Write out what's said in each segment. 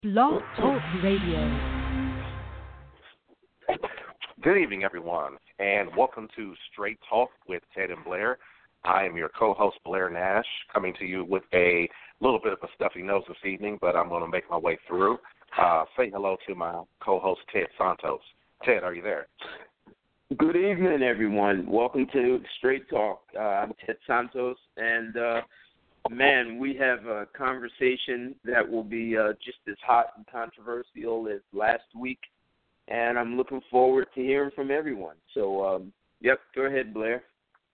Blog Talk Radio. Good evening, everyone, and welcome to Straight Talk with Ted and Blair. I am your co-host, Blair Nash, coming to you with a little bit of a stuffy nose this evening, but I'm going to make my way through. Say hello to my co-host, Ted Santos. Ted, are you there? Good evening, everyone. Welcome to Straight Talk. I'm Ted Santos, and, man, we have a conversation that will be just as hot and controversial as last week, and I'm looking forward to hearing from everyone. So, go ahead, Blair.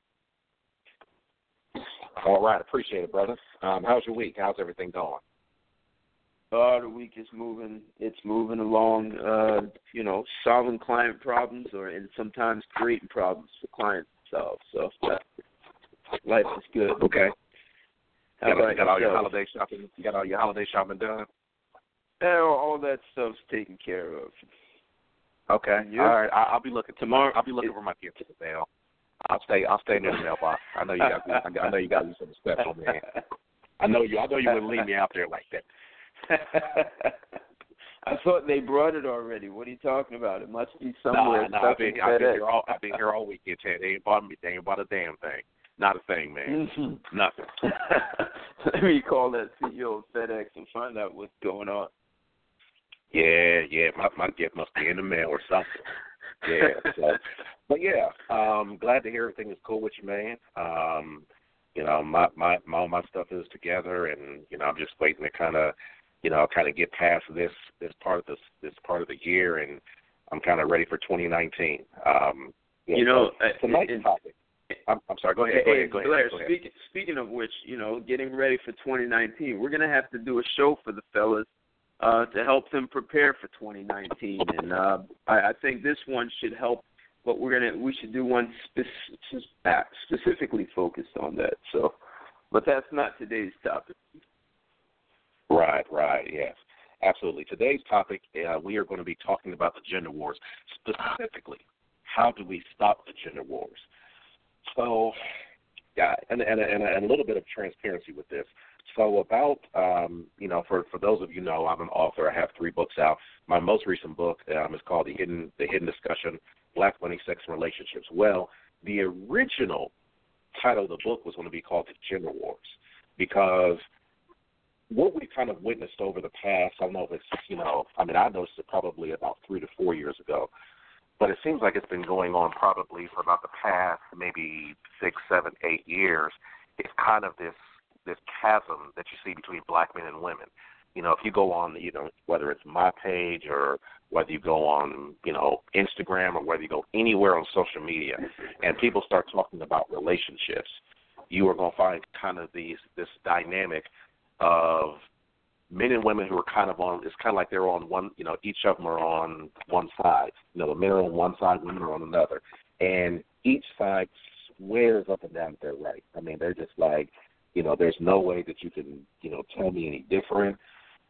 All right, appreciate it, brother. How's your week? How's everything going? The week is moving. It's moving along, solving client problems and sometimes creating problems for clients to solve. So life is good. Okay. You got all your holiday shopping? You got all your holiday shopping done? All that stuff's taken care of. Okay. Yeah. All right. I'll be looking tomorrow. I'll be looking for my gift to the mail. I'll stay near the mailbox. I know you got to do something special, man. I know you wouldn't leave me out there like that. I thought they brought it already. What are you talking about? It must be somewhere. No, I've been here all weekend, Ted. They ain't bought a damn thing. Not a thing, man. Nothing. Let me call that CEO of FedEx and find out what's going on. Yeah. My gift must be in the mail or something. Yeah. So, but yeah, glad to hear everything is cool with you, man. All my stuff is together, and I'm just waiting to kind of get past this part of the year, and I'm kind of ready for 2019. Tonight's topic. I'm sorry. Go ahead. Blair, speaking of which, getting ready for 2019, we're gonna have to do a show for the fellas to help them prepare for 2019, and I think this one should help. But we should do one specifically focused on that. So, but that's not today's topic. Right, yes, absolutely. Today's topic, we are going to be talking about the gender wars. Specifically, how do we stop the gender wars? So, yeah, and a little bit of transparency with this. So about, for those of you know, I'm an author. I have 3 books out. My most recent book is called The Hidden Discussion, Black Money, Sex, and Relationships. Well, the original title of the book was going to be called The Gender Wars, because what we kind of witnessed over the past, I don't know if it's, I noticed it probably about 3 to 4 years ago, but it seems like it's been going on probably for about the past maybe 6, 7, 8 years. It's kind of this chasm that you see between black men and women. If you go on, whether it's my page or whether you go on, Instagram, or whether you go anywhere on social media, and people start talking about relationships, you are going to find kind of this dynamic of men and women who are kind of on. It's kind of like they're on one. Each of them are on one side. The men are on one side, women are on another, and each side swears up and down that they're right. I mean, they're just like, there's no way that you can, tell me any different.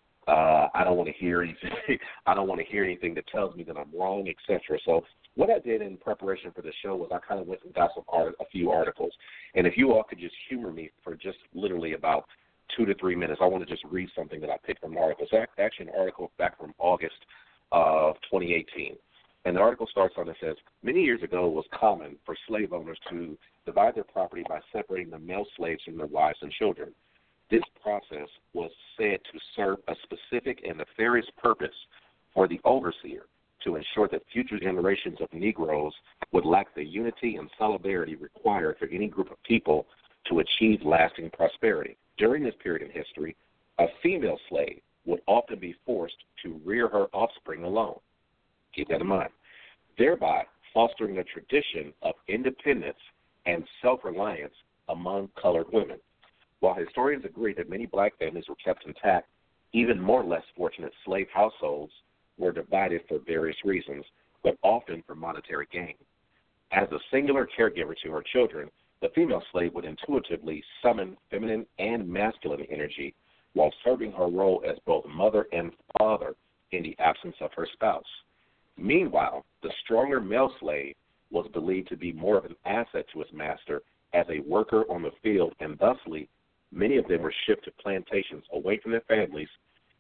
I don't want to hear anything. I don't want to hear anything that tells me that I'm wrong, etc. So what I did in preparation for the show was I kind of went and got a few articles. And if you all could just humor me for just literally about 2 to 3 minutes, I want to just read something that I picked from an article. It's actually an article back from August of 2018. And the article starts on, it says, many years ago it was common for slave owners to divide their property by separating the male slaves from their wives and children. This process was said to serve a specific and nefarious purpose for the overseer to ensure that future generations of Negroes would lack the unity and solidarity required for any group of people to achieve lasting prosperity. During this period in history, a female slave would often be forced to rear her offspring alone. Keep that in mind. Thereby fostering a tradition of independence and self-reliance among colored women. While historians agree that many black families were kept intact, even more less fortunate slave households were divided for various reasons, but often for monetary gain. As a singular caregiver to her children, the female slave would intuitively summon feminine and masculine energy while serving her role as both mother and father in the absence of her spouse. Meanwhile, the stronger male slave was believed to be more of an asset to his master as a worker on the field, and thusly, many of them were shipped to plantations away from their families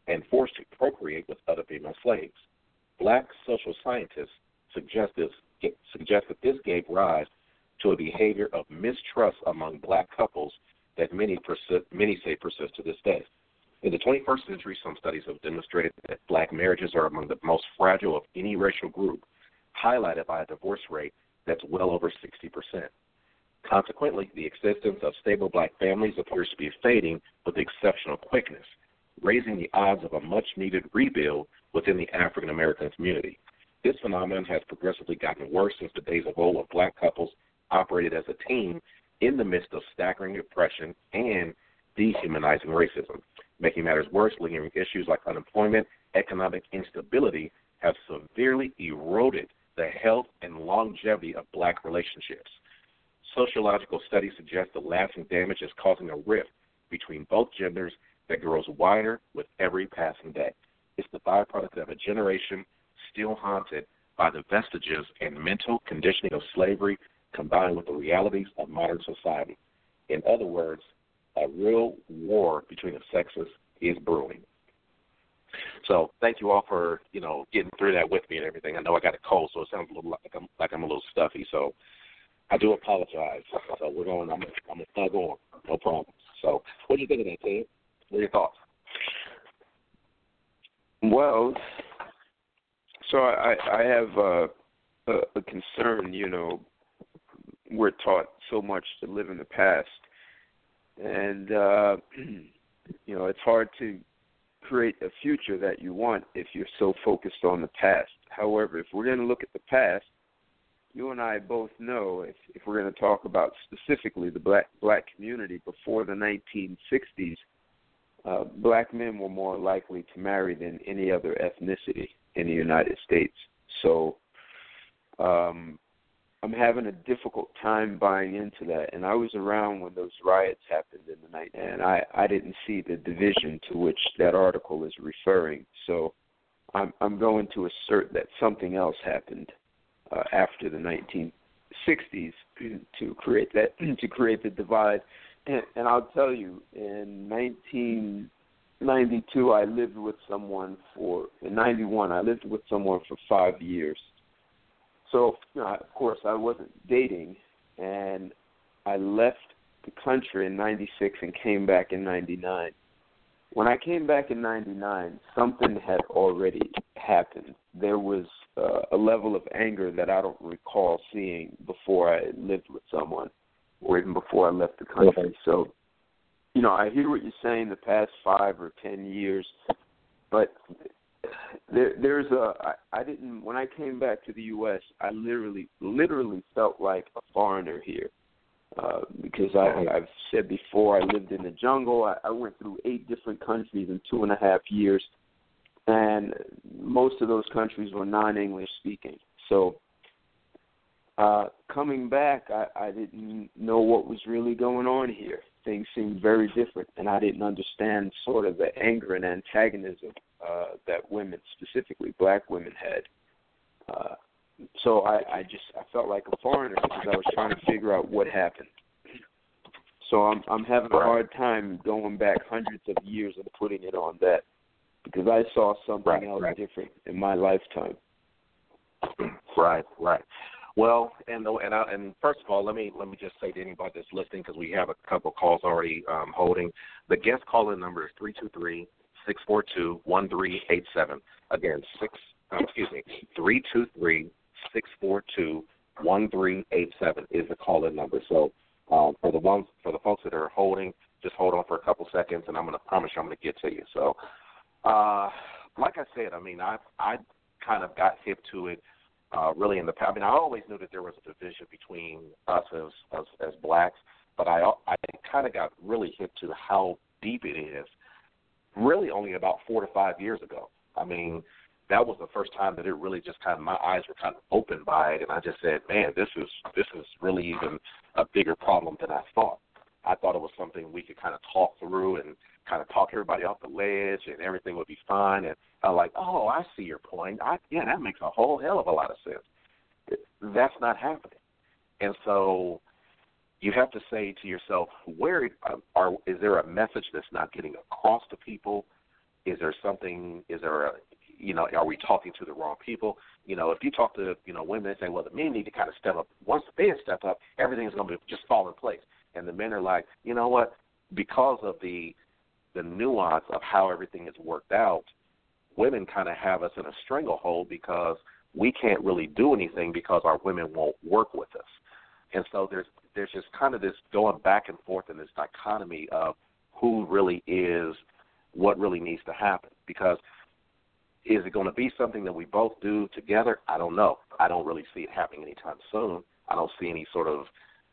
and forced to procreate with other female slaves. Black social scientists suggest that this gave rise to a behavior of mistrust among black couples that many say persist to this day. In the 21st century, some studies have demonstrated that black marriages are among the most fragile of any racial group, highlighted by a divorce rate that's well over 60%. Consequently, the existence of stable black families appears to be fading with exceptional quickness, raising the odds of a much-needed rebuild within the African American community. This phenomenon has progressively gotten worse since the days of old when black couples operated as a team in the midst of staggering oppression and dehumanizing racism. Making matters worse, lingering issues like unemployment, economic instability have severely eroded the health and longevity of black relationships. Sociological studies suggest the lasting damage is causing a rift between both genders that grows wider with every passing day. It's the byproduct of a generation still haunted by the vestiges and mental conditioning of slavery combined with the realities of modern society. In other words, a real war between the sexes is brewing. So thank you all for, getting through that with me and everything. I know I got a cold, so it sounds a little like I'm a little stuffy. So I do apologize. So I'm gonna thug on, no problem. So what do you think of that, Ted? What are your thoughts? Well, so I have a concern. We're taught so much to live in the past, and it's hard to create a future that you want if you're so focused on the past. However, if we're going to look at the past, you and I both know if we're going to talk about specifically the black community before the 1960s, black men were more likely to marry than any other ethnicity in the United States. So I'm having a difficult time buying into that. And I was around when those riots happened in the night, and I didn't see the division to which that article is referring. So I'm going to assert that something else happened after the 1960s to create the divide. And I'll tell you, in 1992, I lived with someone in 91, I lived with someone for 5 years. So, of course, I wasn't dating, and I left the country in 96 and came back in 99. When I came back in 99, something had already happened. There was a level of anger that I don't recall seeing before I lived with someone or even before I left the country. So, I hear what you're saying, the past 5 or 10 years, but when I came back to the U.S., I literally felt like a foreigner here because I've said before, I lived in the jungle. I went through 8 different countries in 2.5 years, and most of those countries were non-English speaking. So coming back, I didn't know what was really going on here. Things seemed very different, and I didn't understand sort of the anger and antagonism that women, specifically black women, had. So I felt like a foreigner because I was trying to figure out what happened. So I'm having a hard time going back hundreds of years and putting it on that because I saw something else different in my lifetime. Right. Well, and first of all, let me just say to anybody that's listening, because we have a couple calls already holding. The guest call-in number is 323-642-1387. Again, 323-642-1387 is the call-in number. So for the folks that are holding, just hold on for a couple seconds, and I promise you I'm going to get to you. So, like I said, I kind of got hip to it. Really in the past. I always knew that there was a division between us as blacks, but I kind of got really hip to how deep it is really only about 4 to 5 years ago. That was the first time that it really just kind of, my eyes were kind of opened by it, and I just said, man, this is really even a bigger problem than I thought. I thought it was something we could kind of talk through and kind of talk everybody off the ledge and everything would be fine. And I'm like, oh, I see your point. That makes a whole hell of a lot of sense. That's not happening. And so you have to say to yourself, is there a message that's not getting across to people? Is there something? Is there a are we talking to the wrong people? If you talk to, women, they say, well, the men need to kind of step up. Once the men step up, everything's going to just fall in place. And the men are like, you know what? Because of the nuance of how everything is worked out, women kind of have us in a stranglehold because we can't really do anything because our women won't work with us. And so there's just kind of this going back and forth in this dichotomy of who really is, what really needs to happen. Because is it going to be something that we both do together? I don't know. I don't really see it happening anytime soon. I don't see any sort of,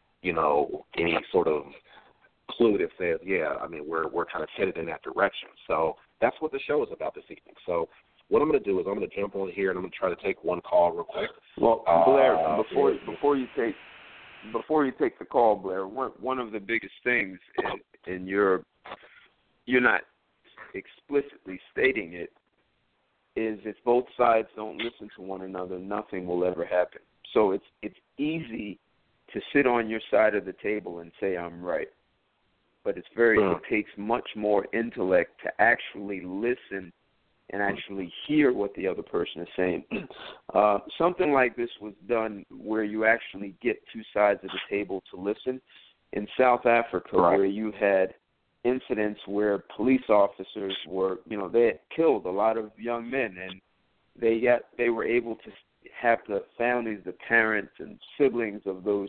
any sort of clue that says, we're kind of headed in that direction. So that's what the show is about this evening. So what I'm going to do is I'm going to jump on here and I'm going to try to take one call real quick. Well, Blair, before you take the call, Blair, one of the biggest things, and you're not explicitly stating it, is if both sides don't listen to one another, nothing will ever happen. So it's easy to sit on your side of the table and say I'm right, but it takes much more intellect to actually listen and actually hear what the other person is saying. Something like this was done where you actually get two sides of the table to listen. In South Africa, right, where you had incidents where police officers were, they had killed a lot of young men, and they were able to have the families, the parents and siblings of those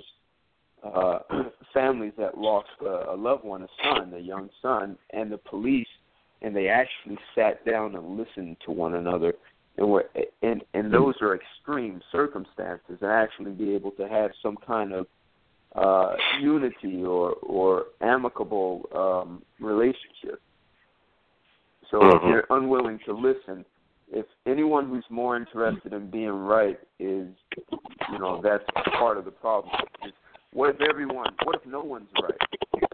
families that lost a loved one, a young son, and the police, and they actually sat down and listened to one another, and those are extreme circumstances, and actually be able to have some kind of unity or amicable relationship. So if you're unwilling to listen, if anyone who's more interested in being right is, that's part of the problem. What if no one's right?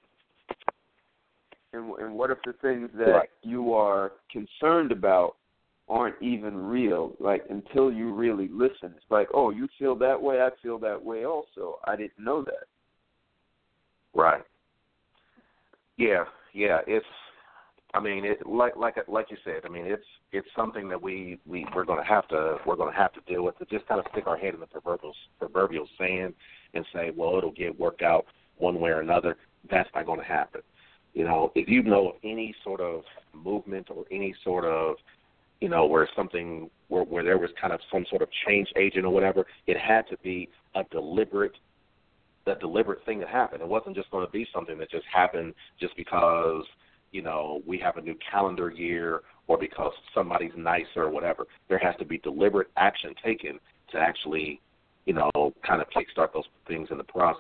And what if the things that you are concerned about aren't even real? Like, until you really listen, it's like, oh, you feel that way, I feel that way also. I didn't know that. Right. Yeah. It's, like you said, it's something that we're going to have to deal with. To just kind of stick our head in the proverbial sand and say, well, it'll get worked out one way or another. That's not going to happen. If you know of any sort of movement or any sort of, where there was kind of some sort of change agent or whatever, it had to be a deliberate thing that happened. It wasn't just going to be something that just happened just because, we have a new calendar year or because somebody's nicer or whatever. There has to be deliberate action taken to actually, kind of kickstart those things in the process.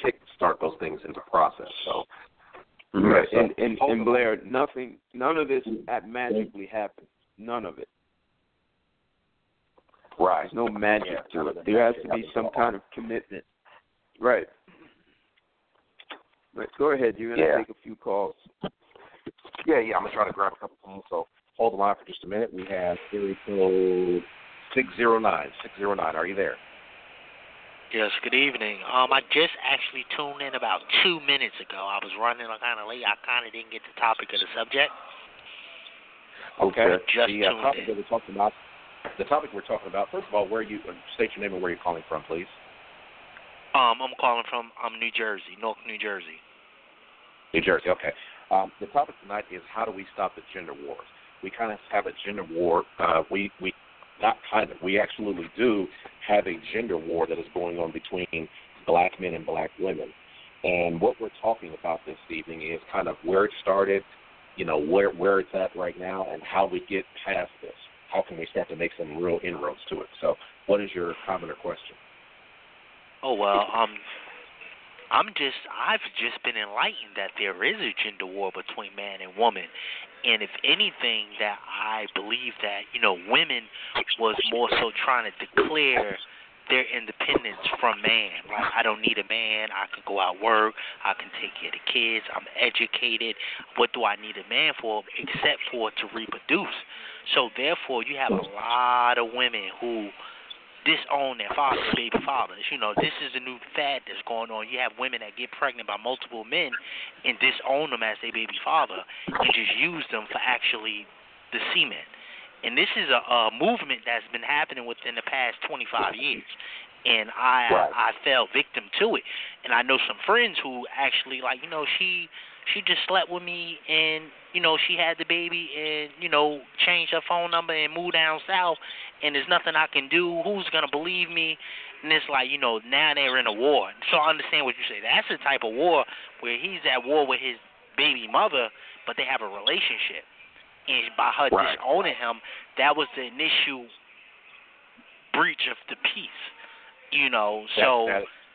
So. Right. And Blair, none of this magically happened. None of it. Right. There's no magic to it. There has to be some kind of commitment. Right. But go ahead. You're going to take a few calls. Yeah. I'm going to try to grab a couple calls. So hold the line for just a minute. We have area code 609. 609. Are you there? Yes, good evening. I just actually tuned in about 2 minutes ago. I was running kind of late. I kind of didn't get the topic of the subject. Okay. The topic that we're talking about. The topic we're talking about. First of all, state your name and where you're calling from, please. I'm calling from New Jersey, Newark, New Jersey. New Jersey. Okay. The topic tonight is how do we stop the gender wars? We kind of have a gender war. We absolutely do have a gender war that is going on between black men and black women. And what we're talking about this evening is kind of where it started, where it's at right now, and how we get past this. How can we start to make some real inroads to it? So what is your comment or question? Oh, well, I've just been enlightened that there is a gender war between man and woman. And if anything, that I believe that, women was more so trying to declare their independence from man. Like, I don't need a man. I can go out work. I can take care of the kids. I'm educated. What do I need a man for except for to reproduce? So, therefore, you have a lot of women who disown their fathers, baby fathers. This is a new fad that's going on. You have women that get pregnant by multiple men and disown them as their baby father and just use them for actually the semen. And this is a movement that's been happening within the past 25 years. And I fell victim to it. And I know some friends who actually, like, you know, she just slept with me and, you know, she had the baby and, you know, changed her phone number and moved down south and there's nothing I can do. Who's going to believe me? And it's like, you know, now they're in a war. So I understand what you say. That's the type of war where he's at war with his baby mother, but they have a relationship. And by her disowning him, that was the initial breach of the peace. You know, so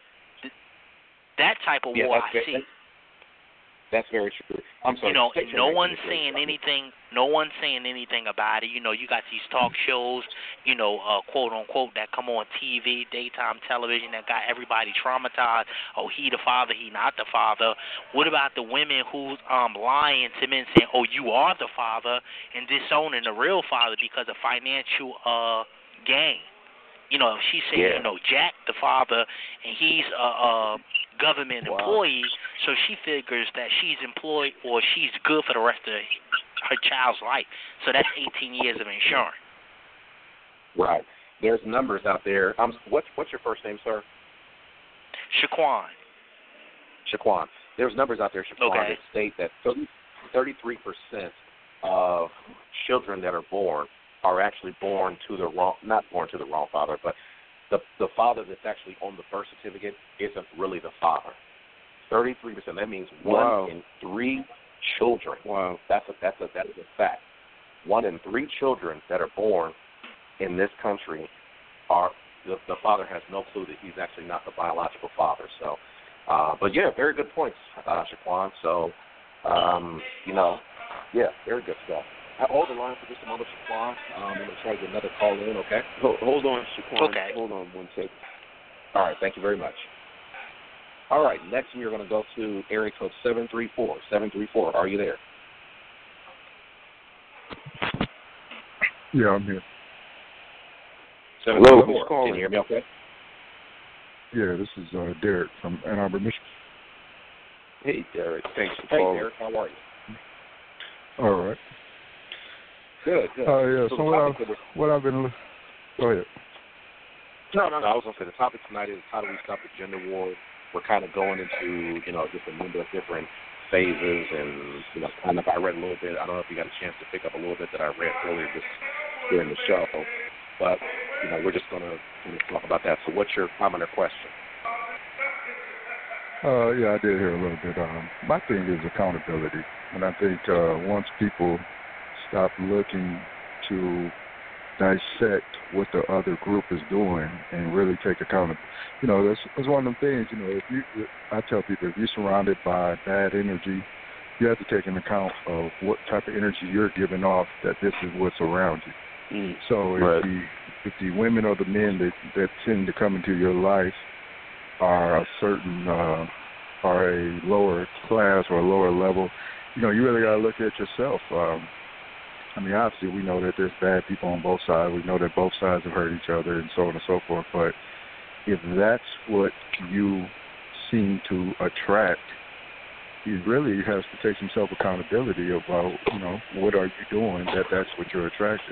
that type of war I see. That's very true. I'm sorry. You know, and no one's saying anything. No one's saying anything about it. You know, you got these talk shows, you know, quote unquote, that come on TV, daytime television, that got everybody traumatized. Oh, he the father, he not the father. What about the women who's lying to men, saying, oh, you are the father, and disowning the real father because of financial gain? You know, she said, you know, Jack, the father, and he's a government employee, so she figures that she's employed or she's good for the rest of her child's life. So that's 18 years of insurance. Right. There's numbers out there. What's your first name, sir? Shaquan. Shaquan. There's numbers out there, Shaquan, that state that 33% of children that are born are actually born to the wrong, not born to the wrong father, but the father that's actually on the birth certificate isn't really the father. 33%. That means 1 in 3 children. Wow. That's a fact. 1 in 3 children that are born in this country are the father has no clue that he's actually not the biological father. So, but yeah, very good points, Shaquan. So, you know, yeah, very good stuff. Hold the line for just a moment, Shaquan. I'm going to try to get another call in, okay? Hold on, Shaquan. Okay. Hold on 1 second. All right, thank you very much. All right, next we're going to go to area code 734. 734, are you there? Yeah, I'm here. 734, can you hear me okay? Yeah, this is Derek from Ann Arbor, Michigan. Hey, Derek. Thanks for calling. calling. Derek, how are you? All right. Good. Yeah, so what I've been... Go ahead. No, I was going to say the topic tonight is how do we stop the gender war? We're kind of going into, you know, just a number of different phases and, you know, kind of I read a little bit. I don't know if you got a chance to pick up a little bit that I read earlier just during the show. But, you know, we're just going to talk about that. So what's your comment or question? Yeah, I did hear a little bit. My thing is accountability. And I think once people stop looking to dissect what the other group is doing and really take accountability. You know, that's one of them things, you know, I tell people, if you're surrounded by bad energy, you have to take into account of what type of energy you're giving off, that this is what's around you. So if the women or the men that tend to come into your life are are a lower class or a lower level, you know, you really got to look at yourself. I mean, obviously, we know that there's bad people on both sides. We know that both sides have hurt each other and so on and so forth. But if that's what you seem to attract, you really have to take some self-accountability about, you know, what are you doing that's what you're attracting.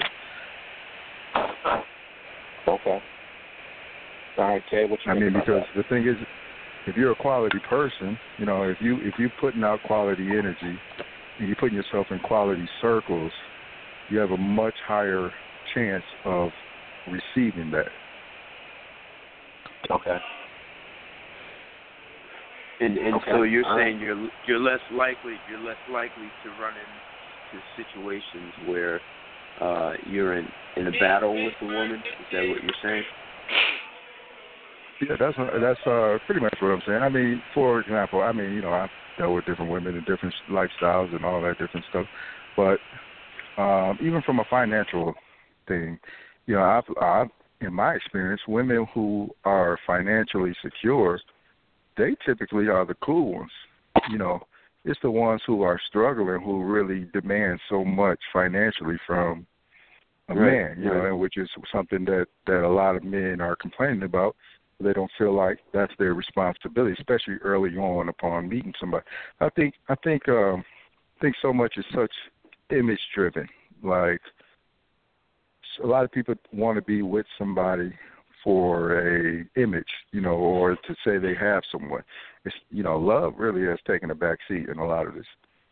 Okay. All right, Ted, what you think about because that? The thing is, if you're a quality person, you know, if you're putting out quality energy and you're putting yourself in quality circles, you have a much higher chance of receiving that. Okay. And so you're saying you're less likely to run into situations where you're in a battle with the woman. Is that what you're saying? Yeah, that's pretty much what I'm saying. I mean, for example, you know, I've dealt with different women and different lifestyles and all that different stuff, but even from a financial thing, you know, I've in my experience, women who are financially secure, they typically are the cool ones. You know, it's the ones who are struggling who really demand so much financially from a man, you know, which is something that a lot of men are complaining about. They don't feel like that's their responsibility, especially early on upon meeting somebody. I think so much is such image driven. Like, a lot of people want to be with somebody for a image, or to say they have someone. It's, love really has taken a back seat in a lot of this.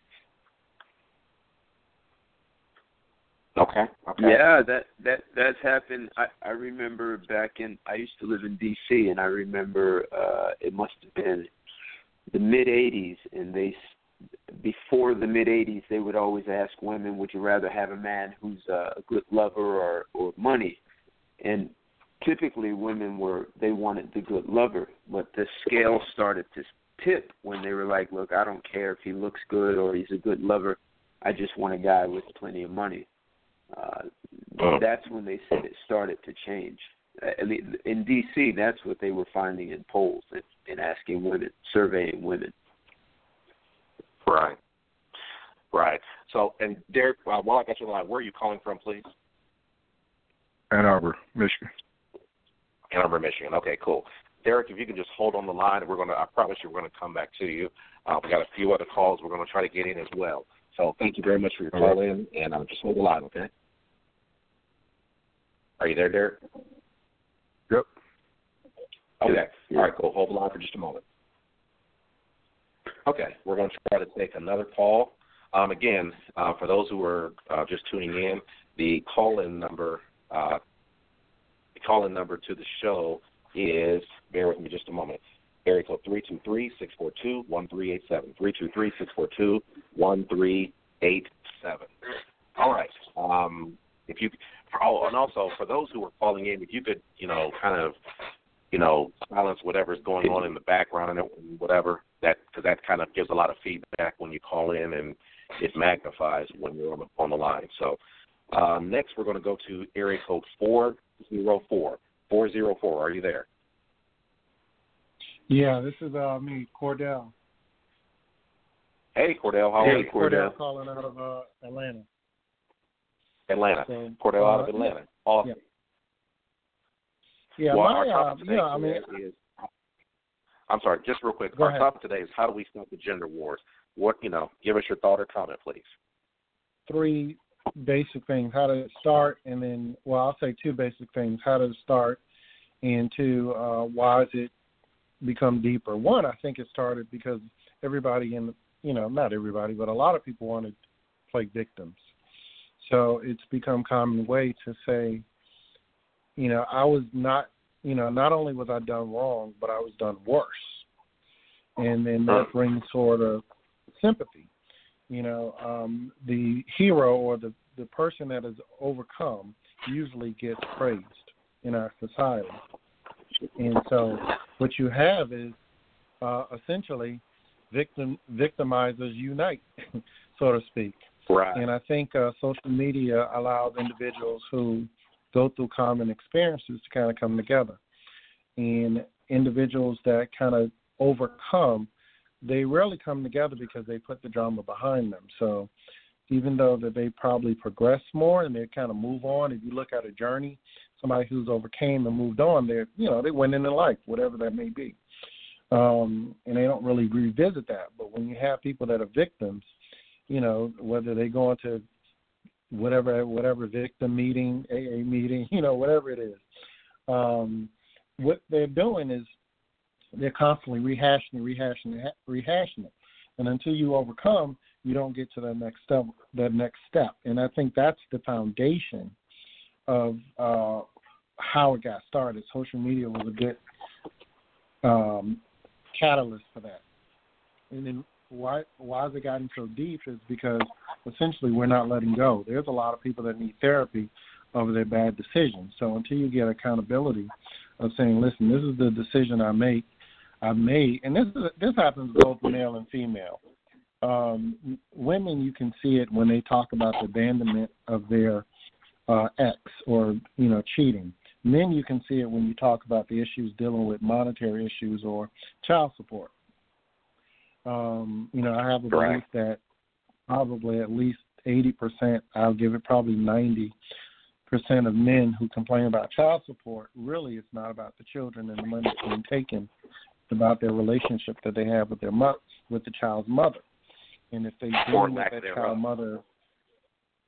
Okay. Yeah, that's happened. I remember I used to live in D.C., and I remember it must have been the mid-'80s, and before the mid-'80s, they would always ask women, would you rather have a man who's a good lover or money? And typically women they wanted the good lover, but the scale started to tip when they were like, look, I don't care if he looks good or he's a good lover. I just want a guy with plenty of money. That's when they said it started to change. In D.C., that's what they were finding in polls and asking women, surveying women. Right. So, and Derek, while I got you on the line, where are you calling from, please? Ann Arbor, Michigan. Ann Arbor, Michigan. Okay, cool. Derek, if you can just hold on the line, I promise you we're going to come back to you. We got a few other calls we're going to try to get in as well. So thank you very much for your call in, and just hold the line, okay? Are you there, Derek? Yep. Okay. All right, cool. Hold the line for just a moment. Okay, we're going to try to take another call. Again, for those who are just tuning in, the call-in number to the show is, bear with me just a moment, area code 323-642-1387, 323-642-1387. All right. And also for those who are calling in, if you could, silence whatever's going on in the background and whatever, because that kind of gives a lot of feedback when you call in, and it magnifies when you're on the line. So next we're going to go to area code 404. 404, are you there? Yeah, this is me, Cordell. Hey, Cordell, how are you? Cordell calling out of Atlanta. So, Cordell out of Atlanta. Awesome. Yeah, our topic today is, I'm sorry, just real quick. Our topic today is how do we stop the gender wars? Give us your thought or comment, please. 3 basic things, how to start, and then, I'll say 2 basic things, how to start, and 2, why has it become deeper? 1, I think it started because everybody not everybody, but a lot of people want to play victims. So it's become common way to say, I was not, not only was I done wrong, but I was done worse. And then that brings sort of sympathy. The hero or the person that is overcome usually gets praised in our society. And so what you have is essentially victimizers unite, so to speak. Right. And I think social media allows individuals who go through common experiences to kind of come together. And individuals that kind of overcome, they rarely come together because they put the drama behind them. So even though that they probably progress more and they kind of move on, if you look at a journey, somebody who's overcame and moved on, they went into life, whatever that may be. And they don't really revisit that. But when you have people that are victims, whether they go into whatever victim meeting, AA meeting, whatever it is, what they're doing is they're constantly rehashing it. And until you overcome, you don't get to that next step. And I think that's the foundation of how it got started. Social media was a good catalyst for that. And then why has it gotten so deep is because essentially we're not letting go. There's a lot of people that need therapy over their bad decisions. So until you get accountability of saying, listen, this is the decision I made, and this happens both male and female. Women, you can see it when they talk about the abandonment of their ex or cheating. Men, you can see it when you talk about the issues dealing with monetary issues or child support. I have a belief that probably at least 80%, I'll give it probably 90% of men who complain about child support, really it's not about the children and the money that's being taken. It's about their relationship that they have with with the child's mother. And if they deal with that child mother,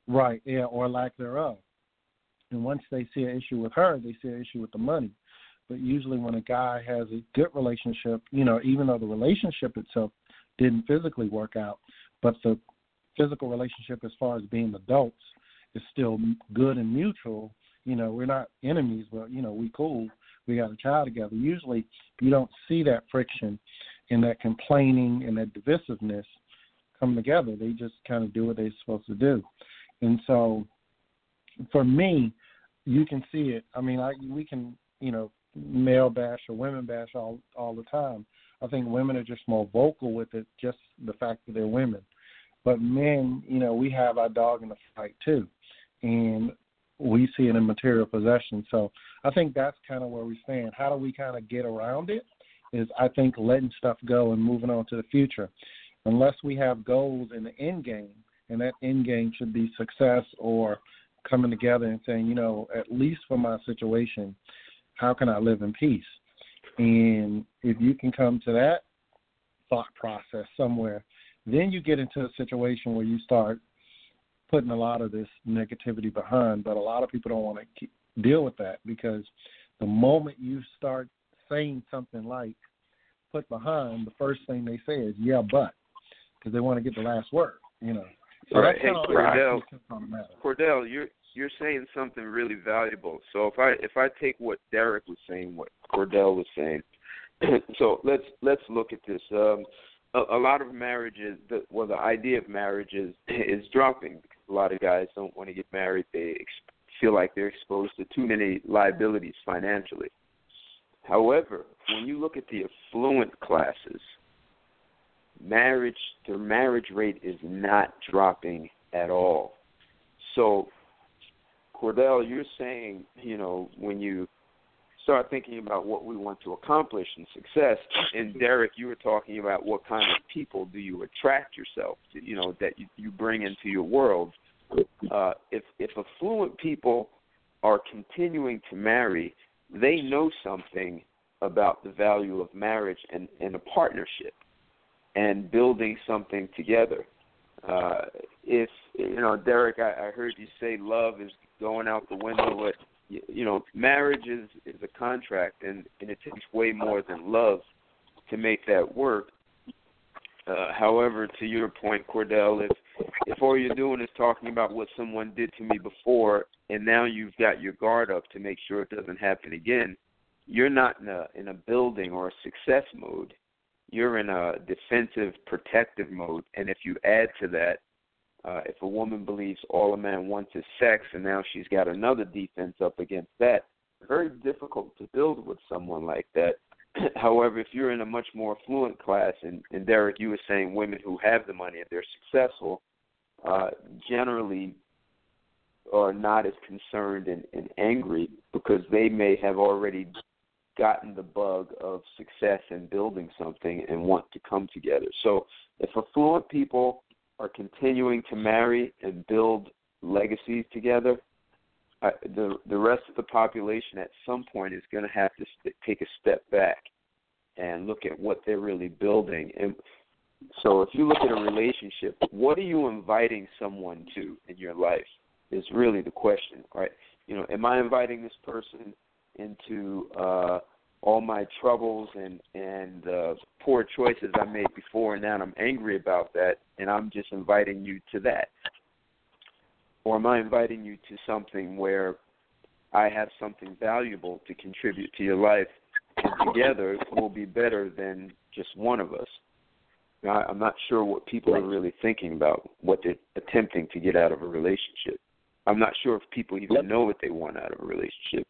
Right, yeah, or lack thereof. And once they see an issue with her, they see an issue with the money. But usually when a guy has a good relationship, even though the relationship itself didn't physically work out, but the physical relationship as far as being adults is still good and mutual, we're not enemies, but, we cool. We got a child together. Usually you don't see that friction and that complaining and that divisiveness come together. They just kind of do what they're supposed to do. And so for me, you can see it. I mean, we can, male bash or women bash all the time. I think women are just more vocal with it, just the fact that they're women. But men, we have our dog in the fight too, and we see it in material possession. So I think that's kind of where we stand. How do we kind of get around it is, I think, letting stuff go and moving on to the future. Unless we have goals in the end game, and that end game should be success or coming together and saying, at least for my situation, how can I live in peace? And if you can come to that thought process somewhere, then you get into a situation where you start putting a lot of this negativity behind. But a lot of people don't want to deal with that, because the moment you start saying something like put behind, the first thing they say is, yeah, but, because they want to get the last word, So right. Hey, Cordell, you're saying something really valuable. So if I take what Derek was saying, what Cordell was saying, so let's look at this. A lot of marriages, the idea of marriage is dropping, because a lot of guys don't want to get married. They feel like they're exposed to too many liabilities financially. However, when you look at the affluent classes, their marriage rate is not dropping at all. So, Cordell, you're saying, when you start thinking about what we want to accomplish in success, and Derek, you were talking about what kind of people do you attract yourself to, that you bring into your world. If affluent people are continuing to marry, they know something about the value of marriage and a partnership and building something together. If, Derek, I heard you say love is going out the window, but, marriage is a contract, and it takes way more than love to make that work. However, to your point, Cordell, if all you're doing is talking about what someone did to me before, and now you've got your guard up to make sure it doesn't happen again, you're not in a building or a success mode. You're in a defensive, protective mode. And if you add to that, if a woman believes all a man wants is sex, and now she's got another defense up against that, very difficult to build with someone like that. However, if you're in a much more affluent class, and Derek, you were saying women who have the money and they're successful, generally are not as concerned and angry, because they may have already gotten the bug of success and building something and want to come together. So if affluent people are continuing to marry and build legacies together, the rest of the population at some point is going to have to take a step back and look at what they're really building. And so if you look at a relationship, what are you inviting someone to in your life is really the question, right? Am I inviting this person into all my troubles and poor choices I made before, and now I'm angry about that, and I'm just inviting you to that? Or am I inviting you to something where I have something valuable to contribute to your life, and together we'll be better than just one of us? Now, I'm not sure what people are really thinking about, what they're attempting to get out of a relationship. I'm not sure if people even know what they want out of a relationship.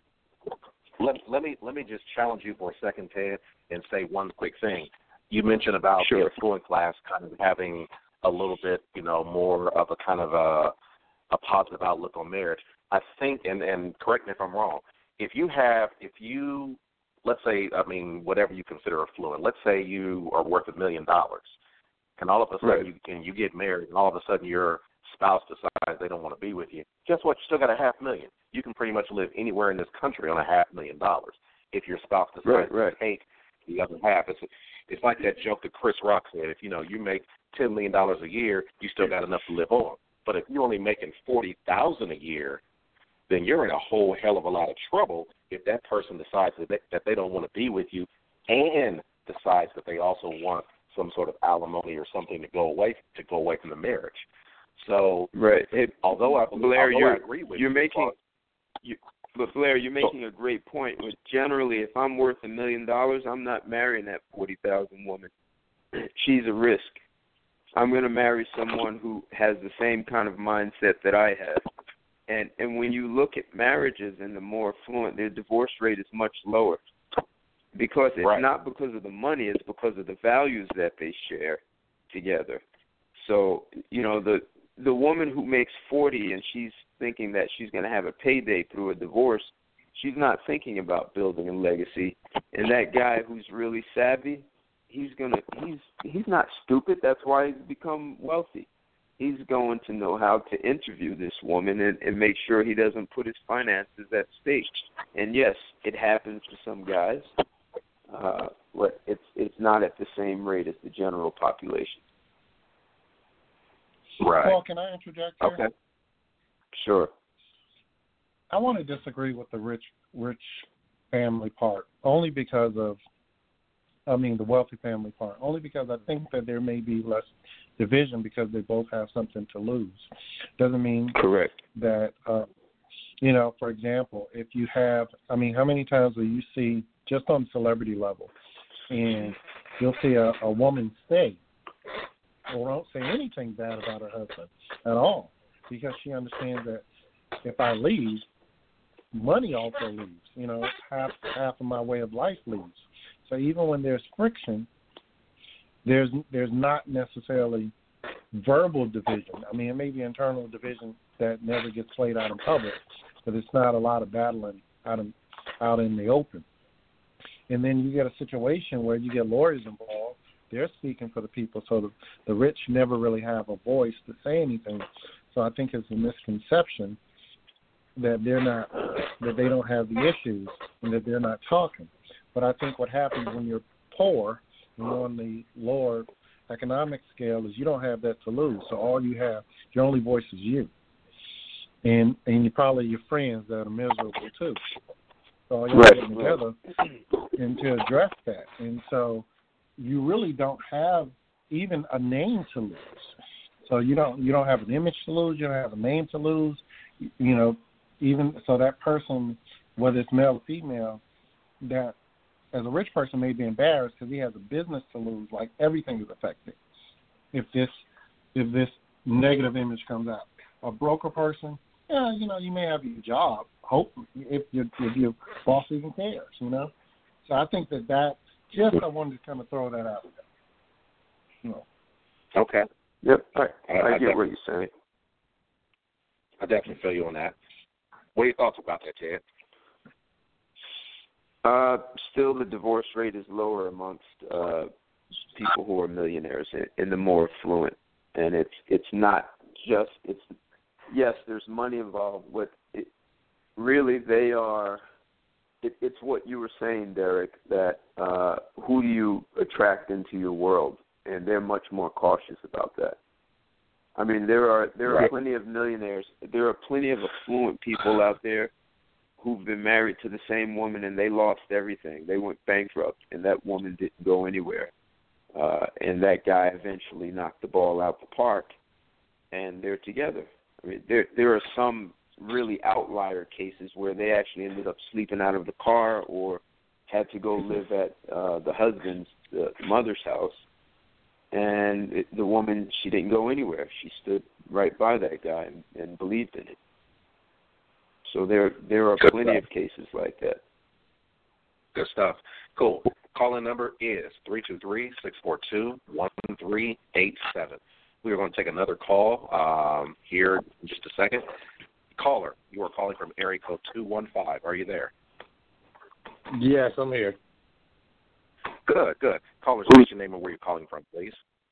Let me just challenge you for a second, Ted, and say one quick thing. You mentioned about the affluent class kind of having a little bit, more of a kind of a positive outlook on marriage. I think, and correct me if I'm wrong, if you, let's say, whatever you consider affluent, let's say you are worth $1 million, and all of a sudden you get married, and all of a sudden your spouse decides they don't want to be with you, guess what? You still got $500,000. You can pretty much live anywhere in this country on $500,000 if your spouse decides to take the other half. It's like that joke that Chris Rock said. If you make $10 million a year, you still got enough to live on. But if you're only making $40,000 a year, then you're in a whole hell of a lot of trouble if that person decides that they don't want to be with you and decides that they also want some sort of alimony or something to go away from the marriage. So, right. Although I agree with you, but Blair, you're making a great point. But generally, if I'm worth $1 million, I'm not marrying that 40,000 woman. She's a risk. I'm going to marry someone who has the same kind of mindset that I have. And when you look at marriages in the more affluent, their divorce rate is much lower because it's not because of the money, it's because of the values that they share together. So, the woman who makes 40 and she's thinking that she's going to have a payday through a divorce, she's not thinking about building a legacy. And that guy who's really savvy, he's not stupid. That's why he's become wealthy. He's going to know how to interview this woman and make sure he doesn't put his finances at stake. And yes, it happens to some guys, but it's not at the same rate as the general population. Right. Paul, can I interject here? Okay. Sure. I want to disagree with the rich family part, only because of, the wealthy family part, only because I think that there may be less division because they both have something to lose. Doesn't mean correct that, for example, if you have, how many times will you see, just on celebrity level, and you'll see a woman stay or don't say anything bad about her husband at all because she understands that if I leave, money also leaves. Half of my way of life leaves. So even when there's friction, there's not necessarily verbal division. It may be internal division that never gets played out in public, but it's not a lot of battling out in the open. And then you get a situation where you get lawyers involved. They're speaking for the people, so the rich never really have a voice to say anything. So I think it's a misconception that they don't have the issues and that they're not talking. But I think what happens when you're poor and you're on the lower economic scale is you don't have that to lose. So all you have, your only voice is you. And you probably your friends that are miserable too. So all you're getting together and to address that. And so you really don't have even a name to lose. So you don't have an image to lose, you don't have a name to lose. Even so that person, whether it's male or female, that as a rich person may be embarrassed because he has a business to lose, like everything is affected if this negative image comes out. A broker person, you may have your job, hopefully, if your boss even cares, So I think that I wanted to kind of throw that out there. Okay. Yep. I get what you're saying. I definitely feel you on that. What are your thoughts about that, Ted? Still, the divorce rate is lower amongst people who are millionaires in the more affluent, and it's not just yes, there's money involved, but really they are. It's what you were saying, Derek, that who do you attract into your world, and they're much more cautious about that. There are plenty of millionaires. There are plenty of affluent people out there who've been married to the same woman and they lost everything. They went bankrupt, and that woman didn't go anywhere. And that guy eventually knocked the ball out the park, and they're together. There are some really outlier cases where they actually ended up sleeping out of the car or had to go live at the mother's house. And the woman, she didn't go anywhere. She stood right by that guy and believed in it. So there are plenty of cases like that. Good stuff. Cool. Call-in number is 323-642-1387. We are going to take another call here in just a second. Caller, you are calling from area code 215. Are you there? Yes, I'm here. Good. Caller, state your name and where you're calling from, please.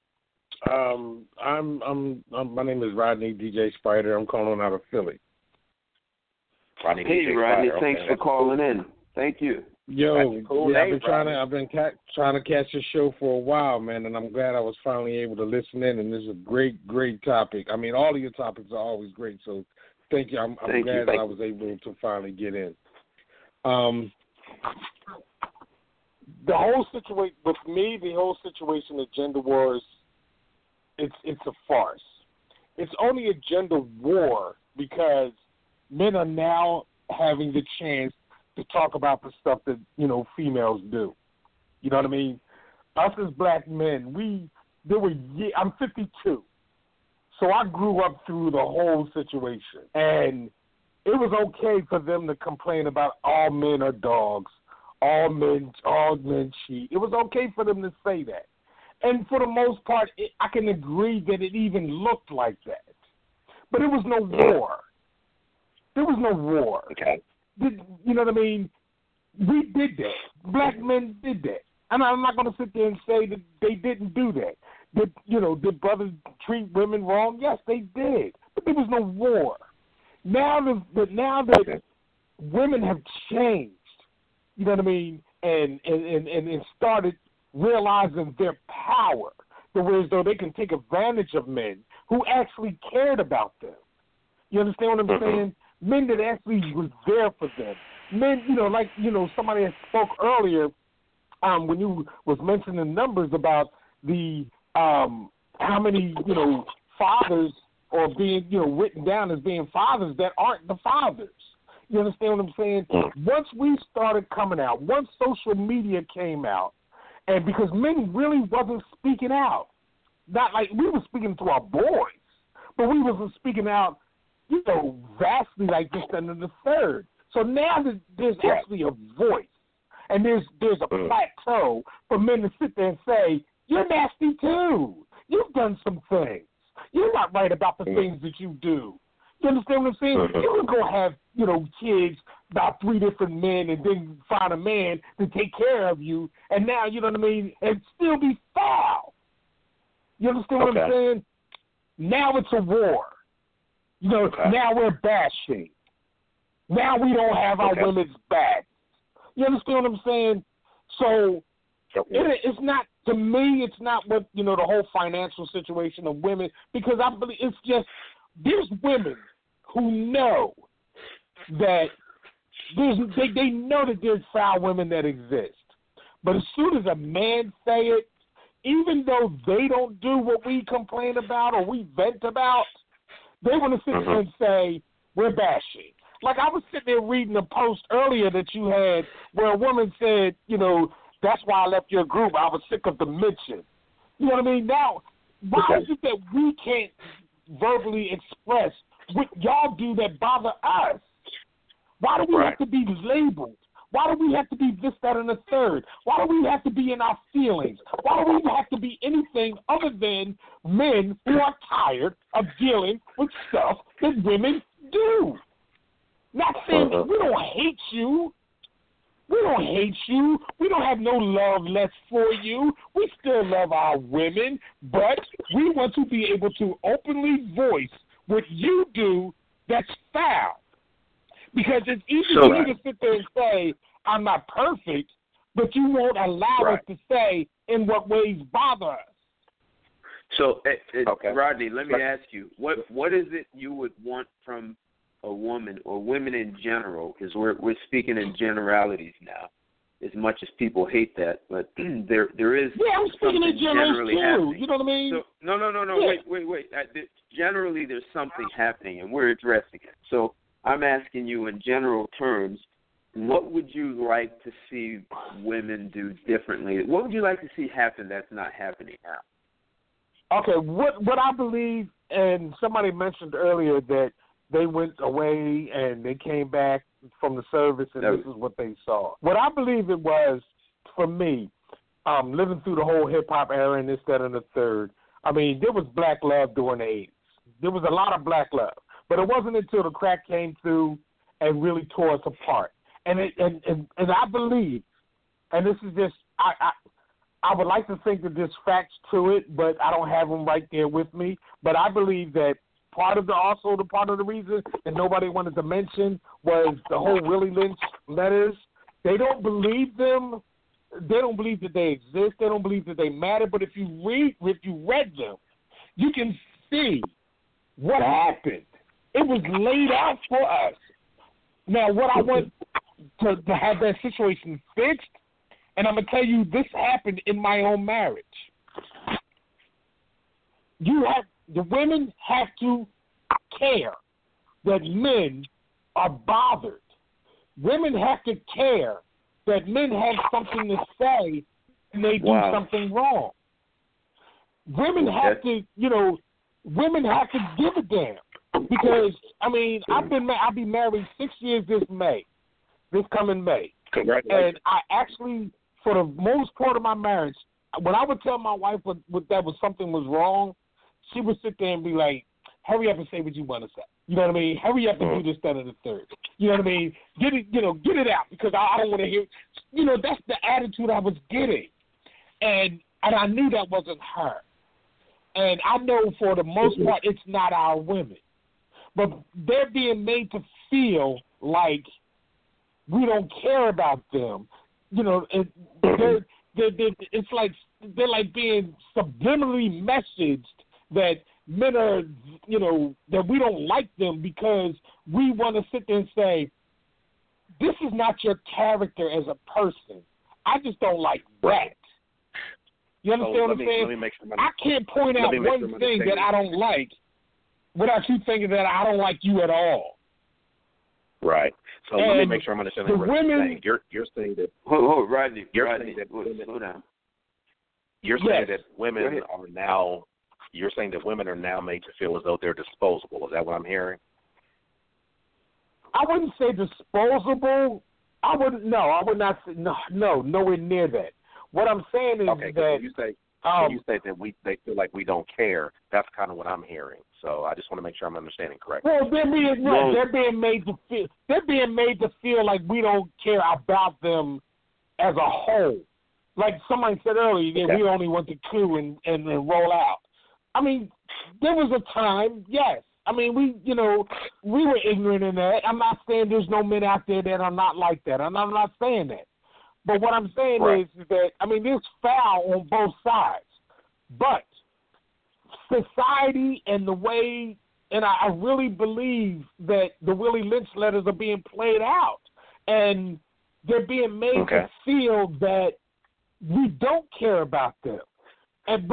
My name is Rodney DJ Spider. I'm calling out of Philly. Rodney hey, DJ Rodney, Spider. thanks for calling in. Thank you. Yo, cool yeah, name, I've been trying to catch your show for a while, man, and I'm glad I was finally able to listen in. And this is a great topic. I mean, all of your topics are always great. So, thank you. I'm glad that I was able to finally get in. The whole situation with me, the whole situation of gender wars, it's a farce. It's only a gender war because men are now having the chance to talk about the stuff that, females do. You know what I mean? Us as black men, I'm 52. So I grew up through the whole situation. And it was okay for them to complain about all men are dogs, all men cheat. It was okay for them to say that. And for the most part, I can agree that it even looked like that. But it was no war. There was no war. Okay. You know what I mean? We did that. Black men did that. And I'm not going to sit there and say that they didn't do that. Did brothers treat women wrong? Yes, they did. But there was no war. Now that women have changed, you know what I mean, and started realizing their power, whereas though they can take advantage of men who actually cared about them. You understand what I'm saying? Men that actually was there for them. Men, somebody had spoke earlier when you was mentioning numbers about the how many, fathers are being, written down as being fathers that aren't the fathers. You understand what I'm saying? Once we started coming out, once social media came out, and because men really wasn't speaking out, not like we were speaking to our boys, but we wasn't speaking out, vastly like this and the third. So now there's actually a voice, and there's a plateau for men to sit there and say, you're nasty too. You've done some things. You're not right about the things that you do. You understand what I'm saying? You can go have, kids about 3 different men and then find a man to take care of you, and now, you know what I mean, and still be foul. You understand what I'm saying? Now it's a war. Now we're bashing. Now we don't have our women's back. You understand what I'm saying? So it's not, to me, it's not what, the whole financial situation of women, because I believe it's just, there's women who know that they know that there's foul women that exist. But as soon as a man say it, even though they don't do what we complain about or we vent about, they want to sit there and say, we're bashing. Like I was sitting there reading a post earlier that you had where a woman said, that's why I left your group. I was sick of the mention. You know what I mean? Now, why is it that we can't verbally express what y'all do that bother us? Why do we have to be labeled? Why do we have to be this, that, and the third? Why do we have to be in our feelings? Why do we have to be anything other than men who are tired of dealing with stuff that women do? Not saying that we don't hate you. We don't hate you. We don't have no love left for you. We still love our women, but we want to be able to openly voice what you do that's foul. Because it's easy for you to sit there and say, I'm not perfect, but you won't allow us to say in what ways bother us. So, Rodney, let me ask you, what is it you would want from a woman or women in general? Because we're speaking in generalities now, as much as people hate that, but there is I'm speaking in generally too. Happening. You know what I mean? So, no. Yeah. Wait. Generally, there's something happening, and we're addressing it. So I'm asking you in general terms, what would you like to see women do differently? What would you like to see happen that's not happening now? Okay, what I believe, and somebody mentioned earlier that they went away and they came back from the service and this is what they saw. What I believe it was, for me, living through the whole hip-hop era and this, that, and the third, I mean, there was black love during the 80s. There was a lot of black love. But it wasn't until the crack came through and really tore us apart. And I believe, and this is just, I would like to think that there's facts to it, but I don't have them right there with me. But I believe that part of the reason that nobody wanted to mention was the whole Willie Lynch letters They don't believe them. They don't believe that they exist. They don't believe that they matter. But if you read them, you can see what happened. It was laid out for us. Now, what I want to have that situation fixed, and I'm going to tell you, this happened in my own marriage. The women have to care that men are bothered. Women have to care that men have something to say and they do something wrong. Women have to, women have to give a damn. Because, I'll be married 6 years this coming May. Congratulations. And I actually, for the most part of my marriage, when I would tell my wife that something was wrong, she would sit there and be like, hurry up and say what you want to say. You know what I mean? Hurry up and do this, that, and the third. You know what I mean? Get it out because I don't want to hear. That's the attitude I was getting, and I knew that wasn't her. And I know for the most part it's not our women, but they're being made to feel like we don't care about them. It's like they're like being subliminally messaged that men are, that we don't like them because we want to sit there and say, this is not your character as a person. I just don't like that. You understand what I'm saying? I can't point out one thing that I don't like without you thinking that I don't like you at all. Right. So let me make sure I'm understanding what you're saying. You're saying that. Hold, Rodney. Saying that slow down. You're saying that women are now. You're saying that women are now made to feel as though they're disposable. Is that what I'm hearing? I wouldn't say disposable. I would not say nowhere near that. What I'm saying is that when you say that they feel like we don't care, that's kind of what I'm hearing. So I just want to make sure I'm understanding correctly. Well, they're being made to feel like we don't care about them as a whole. Like somebody said earlier, that we only want to clue and roll out. I mean, there was a time, yes. I mean, we were ignorant in that. I'm not saying there's no men out there that are not like that. I'm not saying that. But what I'm saying is that, there's foul on both sides. But society and the way, and I really believe that the Willie Lynch letters are being played out. And they're being made to feel that we don't care about them. And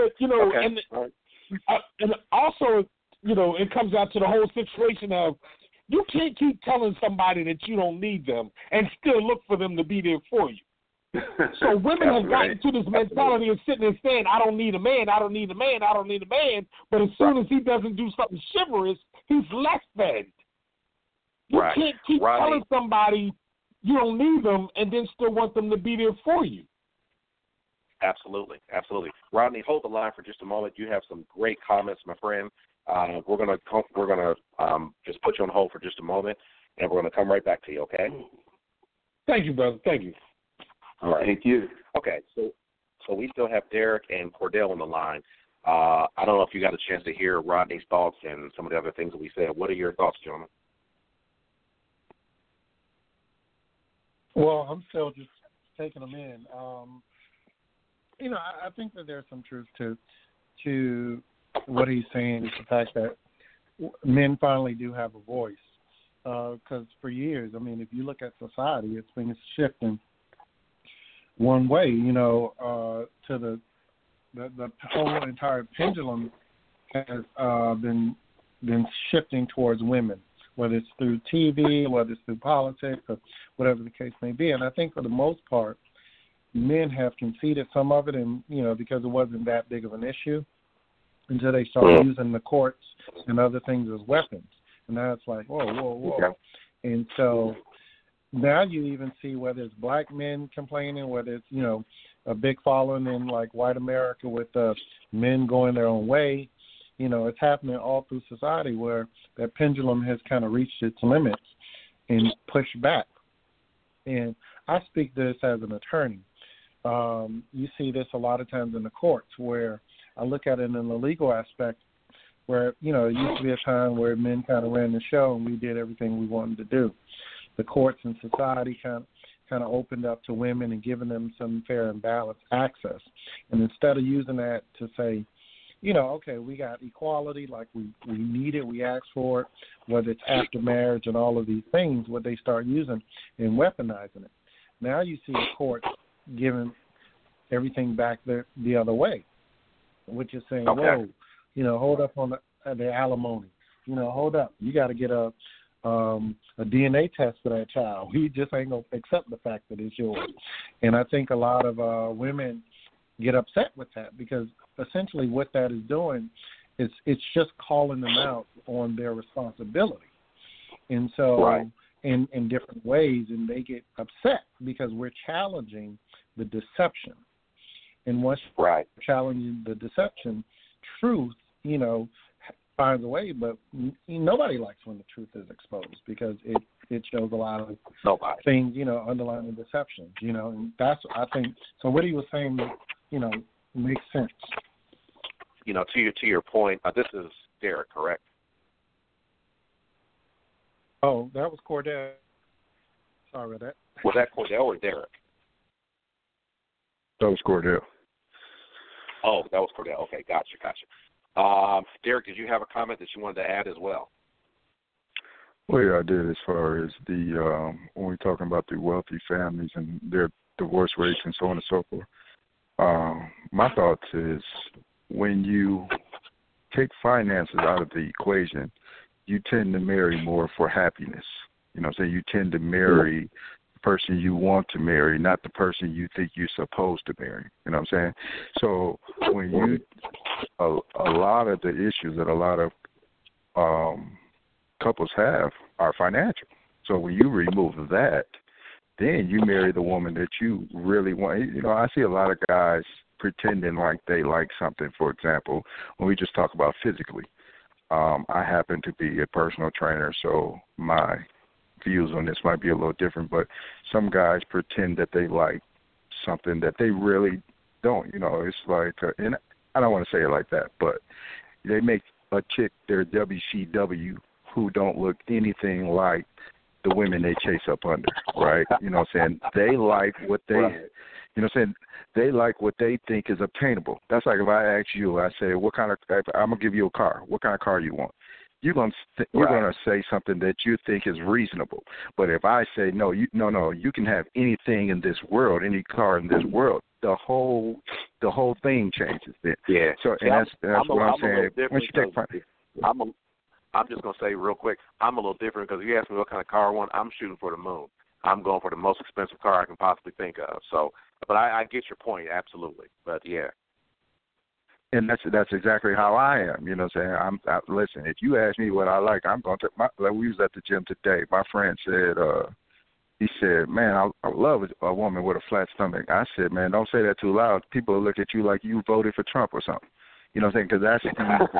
also, it comes out to the whole situation of you can't keep telling somebody that you don't need them and still look for them to be there for you. So women have gotten to this mentality of sitting and saying, I don't need a man, I don't need a man, I don't need a man. But as soon as he doesn't do something chivalrous, he's less than. You can't keep telling somebody you don't need them and then still want them to be there for you. Absolutely. Rodney, hold the line for just a moment. You have some great comments, my friend. We're gonna just put you on hold for just a moment, and we're gonna come right back to you. Okay? Thank you, brother. Thank you. All right. Thank you. Okay. So we still have Derek and Cordell on the line. I don't know if you got a chance to hear Rodney's thoughts and some of the other things that we said. What are your thoughts, gentlemen? Well, I'm still just taking them in. I think that there's some truth to what he's saying is the fact that men finally do have a voice. Because for years, if you look at society, it's been shifting one way, to the whole entire pendulum has been shifting towards women, whether it's through TV, whether it's through politics, or whatever the case may be. And I think for the most part, men have conceded some of it, and because it wasn't that big of an issue until they started using the courts and other things as weapons. And now it's like, whoa. Okay. And so now you even see whether it's black men complaining, whether it's, a big following in like white America with men going their own way. It's happening all through society where that pendulum has kind of reached its limits and pushed back. And I speak this as an attorney. You see this a lot of times in the courts where I look at it in the legal aspect where, it used to be a time where men kind of ran the show and we did everything we wanted to do. The courts and society kind of kind of opened up to women and given them some fair and balanced access. And instead of using that to say, okay, we got equality, like we need it, we asked for it, whether it's after marriage and all of these things, what they start using and weaponizing it. Now you see the court giving everything back the other way, which is saying, whoa, hold up on the alimony. Hold up. You got to get a DNA test for that child. We just ain't going to accept the fact that it's yours. And I think a lot of women get upset with that because essentially what that is doing is it's just calling them out on their responsibility. And so in different ways, and they get upset because we're challenging the deception. And once you're challenging the deception, truth, finds a way, but nobody likes when the truth is exposed because it shows a lot of things, underlying the deception, and that's, I think, so what he was saying, makes sense. To your point, this is Derek, correct? Oh, that was Cordell. Sorry about that. Was that Cordell or Derek? That was Cordell. Oh, that was Cordell. Okay, gotcha. Derek, did you have a comment that you wanted to add as well? Well, yeah, I did. As far as the when we're talking about the wealthy families and their divorce rates and so on and so forth, my thoughts is when you take finances out of the equation, you tend to marry more for happiness. So you tend to marry the person you want to marry, not the person you think you're supposed to marry. You know what I'm saying? So when a lot of the issues that a lot of couples have are financial. So when you remove that, then you marry the woman that you really want. I see a lot of guys pretending like they like something. For example, when we just talk about physically, I happen to be a personal trainer, so my views on this might be a little different, but some guys pretend that they like something that they really don't. It's like, and I don't want to say it like that, but they make a chick their WCW who don't look anything like the women they chase up under, right? They like what they, they like what they think is obtainable. That's like if I ask you, I say, I'm going to give you a car. What kind of car you want? You're going to say something that you think is reasonable. But if I say, no, you can have anything in this world, any car in this world, the whole thing changes then. Yeah. So that's what I'm saying. Once you take I'm just going to say real quick, I'm a little different because if you ask me what kind of car I want, I'm shooting for the moon. I'm going for the most expensive car I can possibly think of. So, but I get your point, absolutely. But, yeah. And that's exactly how I am. Listen, if you ask me what I like, I'm going to like we was at the gym today. My friend said, he said, man, I love a woman with a flat stomach. I said, man, don't say that too loud. People will look at you like you voted for Trump or something. You know what I'm saying?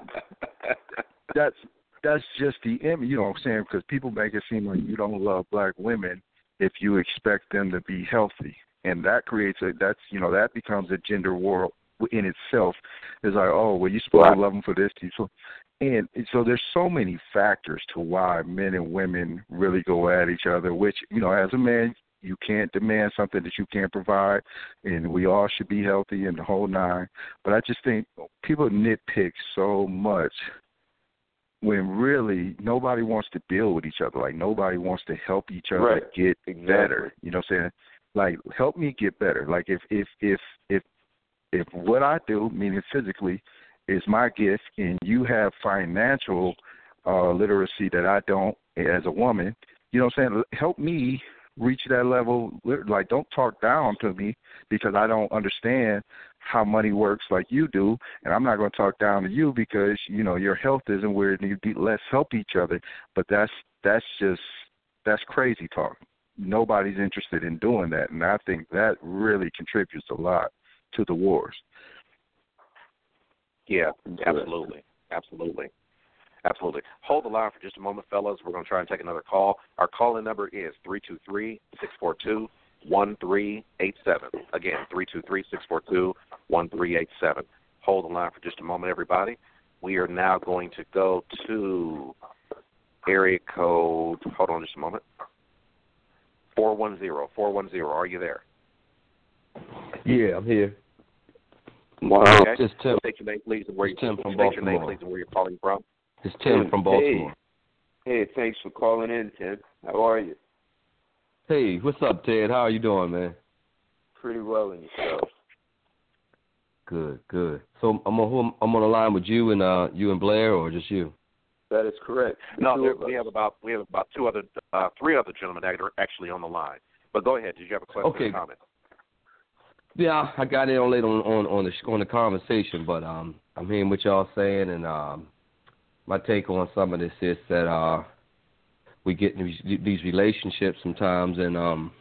Because that's just the image, you know what I'm saying? Because people make it seem like you don't love black women if you expect them to be healthy. And that creates that becomes a gender war in itself. It's like, oh, well, you're supposed to love them for this. And so there's so many factors to why men and women really go at each other, which, as a man, you can't demand something that you can't provide, and we all should be healthy and the whole nine. But I just think people nitpick so much when really nobody wants to build with each other. Like, nobody wants to help each other get better. You know what I'm saying? Like, help me get better. Like, if what I do, meaning physically, is my gift, and you have financial literacy that I don't as a woman, you know what I'm saying? Help me reach that level. Like, don't talk down to me because I don't understand how money works like you do, and I'm not going to talk down to you because, your health isn't where it needs to be. Let's help each other. But that's crazy talk. Nobody's interested in doing that, and I think that really contributes a lot to the wars. Yeah, absolutely. Hold the line for just a moment, fellas. We're going to try and take another call. Our calling number is 323-642-1387. Again, 323-642-1387. Hold the line for just a moment, everybody. We are now going to go to area code. Hold on just a moment. 410. Are you there? Yeah, I'm here. Wow. Okay. It's Tim. State your name, please, and where Tim from state your name, Baltimore. please, and where you're calling from. It's Tim from Baltimore. Hey, thanks for calling in, Tim. How are you? Hey, what's up, Ted? How are you doing, man? Pretty well, in yourself. Good. So I'm on the line with you and Blair, or just you? That is correct. No, we have about three other gentlemen that are actually on the line. But go ahead. Did you have a question or comment? Yeah, I got in on late on the conversation, but I'm hearing what y'all saying, and my take on some of this is that we get in these relationships sometimes, and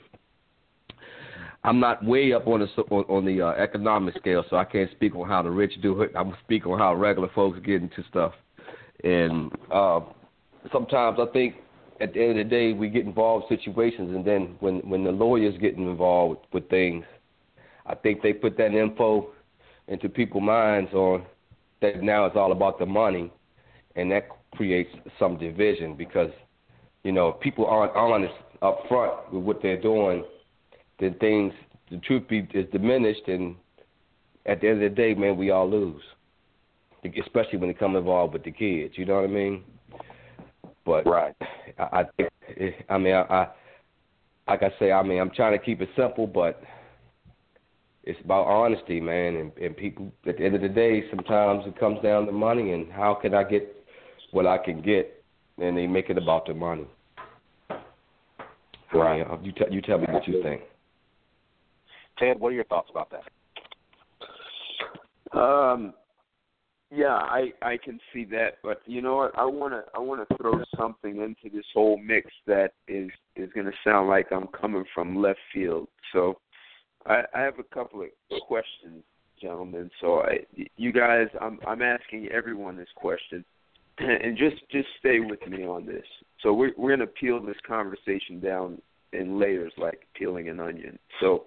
I'm not way up on the economic scale, so I can't speak on how the rich do it. I'm speaking on how regular folks get into stuff, and sometimes I think at the end of the day we get involved in situations, and then when the lawyers get involved with things, I think they put that info into people's minds on that now it's all about the money, and that creates some division because, you know, if people aren't honest up front with what they're doing, then the truth is diminished, and at the end of the day, man, we all lose, especially when it comes involved with the kids, you know what I mean? But right. I'm trying to keep it simple, but it's about honesty, man, and people, at the end of the day, sometimes it comes down to money and how can I get what I can get, and they make it about the money. Right. I mean, you tell me what you think. Ted, what are your thoughts about that? Yeah, I can see that, but you know what? I wanna throw something into this whole mix that is gonna sound like I'm coming from left field. So I have a couple of questions, gentlemen. So you guys, I'm asking everyone this question, and just stay with me on this. So we're gonna peel this conversation down in layers like peeling an onion. So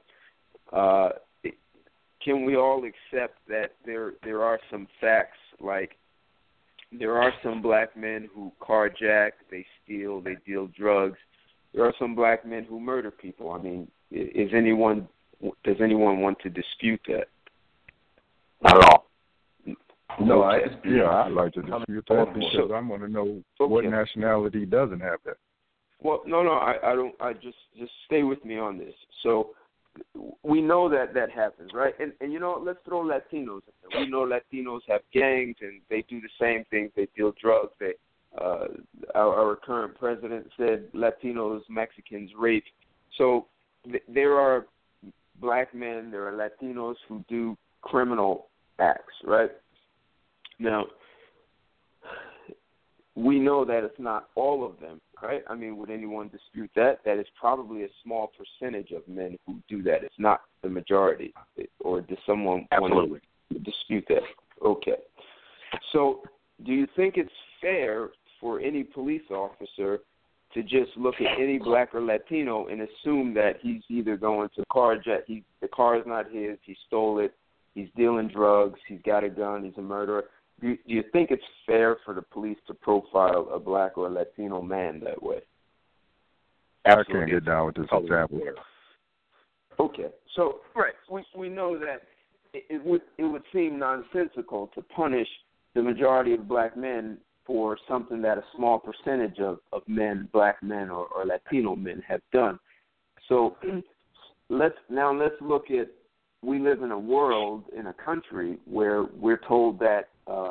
can we all accept that there are some facts, like there are some black men who carjack, they steal, they deal drugs. There are some black men who murder people. I mean, does anyone want to dispute that? Not at all. No, I'd like to dispute that because I want to know what nationality doesn't have that. Well, no, I don't. I just stay with me on this. So we know that happens, right? And you know, let's throw Latinos in there. We know Latinos have gangs and they do the same things. They deal drugs. They our current president said Latinos, Mexicans rape. So there are black men, there are Latinos who do criminal acts, right? Now, we know that it's not all of them, right? I mean, would anyone dispute that? That is probably a small percentage of men who do that. It's not the majority. Or does someone want to dispute that? Okay. So do you think it's fair for any police officer to just look at any black or Latino and assume that he's either going to carjack, the car is not his, he stole it, he's dealing drugs, he's got a gun, he's a murderer? Do you think it's fair for the police to profile a black or a Latino man that way? Absolutely. I can't get down with this example. Okay, so right, we know that it would seem nonsensical to punish the majority of black men for something that a small percentage of men, black men or Latino men, have done. So let's look at, we live in a world, in a country where we're told that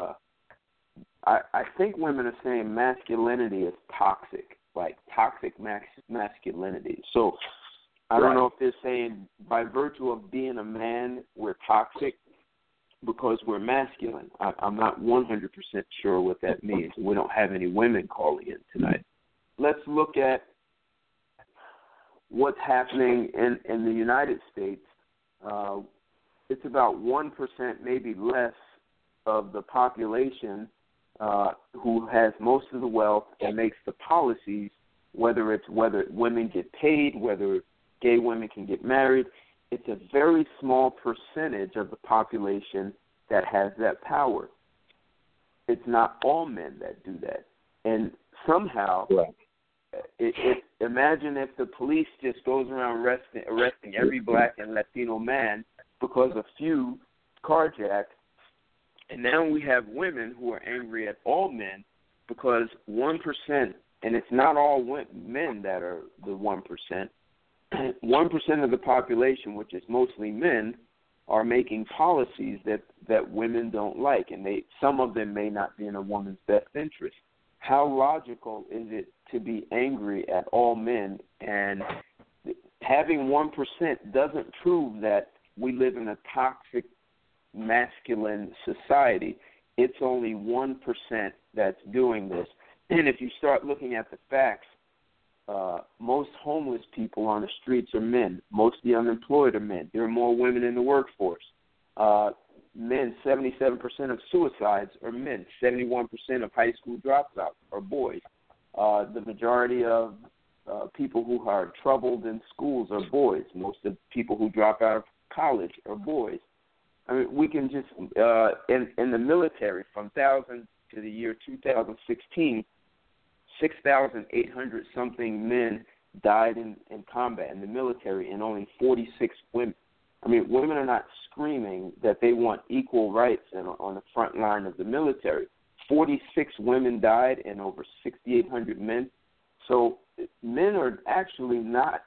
I think women are saying masculinity is toxic, like toxic masculinity. So I don't know if they're saying by virtue of being a man, we're toxic because we're masculine. I'm not 100% sure what that means. We don't have any women calling in tonight. Let's look at what's happening in the United States. It's about 1%, maybe less, of the population who has most of the wealth and makes the policies, whether women get paid, whether gay women can get married. It's a very small percentage of the population that has that power. It's not all men that do that. And somehow imagine if the police just goes around arresting every black and Latino man because a few carjacked, and now we have women who are angry at all men because 1%, and it's not all men that are the 1%. 1% of the population, which is mostly men, are making policies that women don't like, and some of them may not be in a woman's best interest. How logical is it to be angry at all men? And having 1% doesn't prove that we live in a toxic masculine society. It's only 1% that's doing this. And if you start looking at the facts, most homeless people on the streets are men. Most of the unemployed are men. There are more women in the workforce. Men, 77% of suicides are men. 71% of high school dropouts are boys. The majority of people who are troubled in schools are boys. Most of the people who drop out of college are boys. I mean, we can just, in the military, from 2000 to the year 2016, 6,800-something men died in combat in the military, and only 46 women. I mean, women are not screaming that they want equal rights on the front line of the military. 46 women died and over 6,800 men. So men are actually not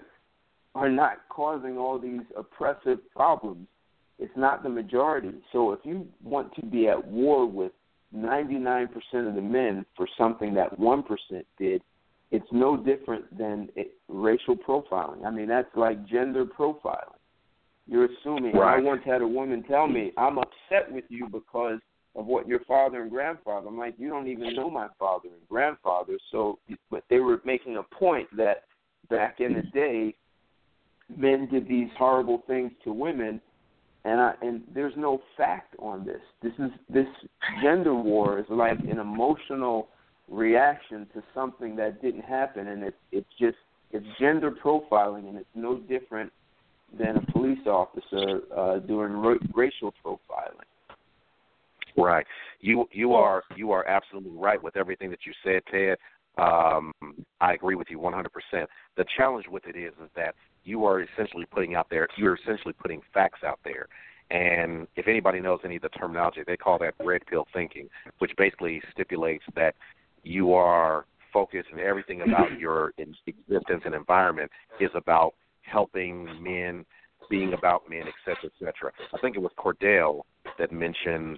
causing all these oppressive problems. It's not the majority. So if you want to be at war with 99% of the men for something that 1% did, it's no different than racial profiling. I mean, that's like gender profiling. You're assuming. Right. I once had a woman tell me, I'm upset with you because of what your father and grandfather. I'm like, you don't even know my father and grandfather. So, but they were making a point that back in the day, men did these horrible things to women, and there's no fact on this. This gender war is like an emotional reaction to something that didn't happen, and it's gender profiling, and it's no different than a police officer doing racial profiling. Right. You are absolutely right with everything that you said, Ted. I agree with you 100%. The challenge with it is that you're essentially putting facts out there. And if anybody knows any of the terminology, they call that red pill thinking, which basically stipulates that you are focused and everything about your existence and environment is about helping men, being about men, et cetera, et cetera. I think it was Cordell that mentioned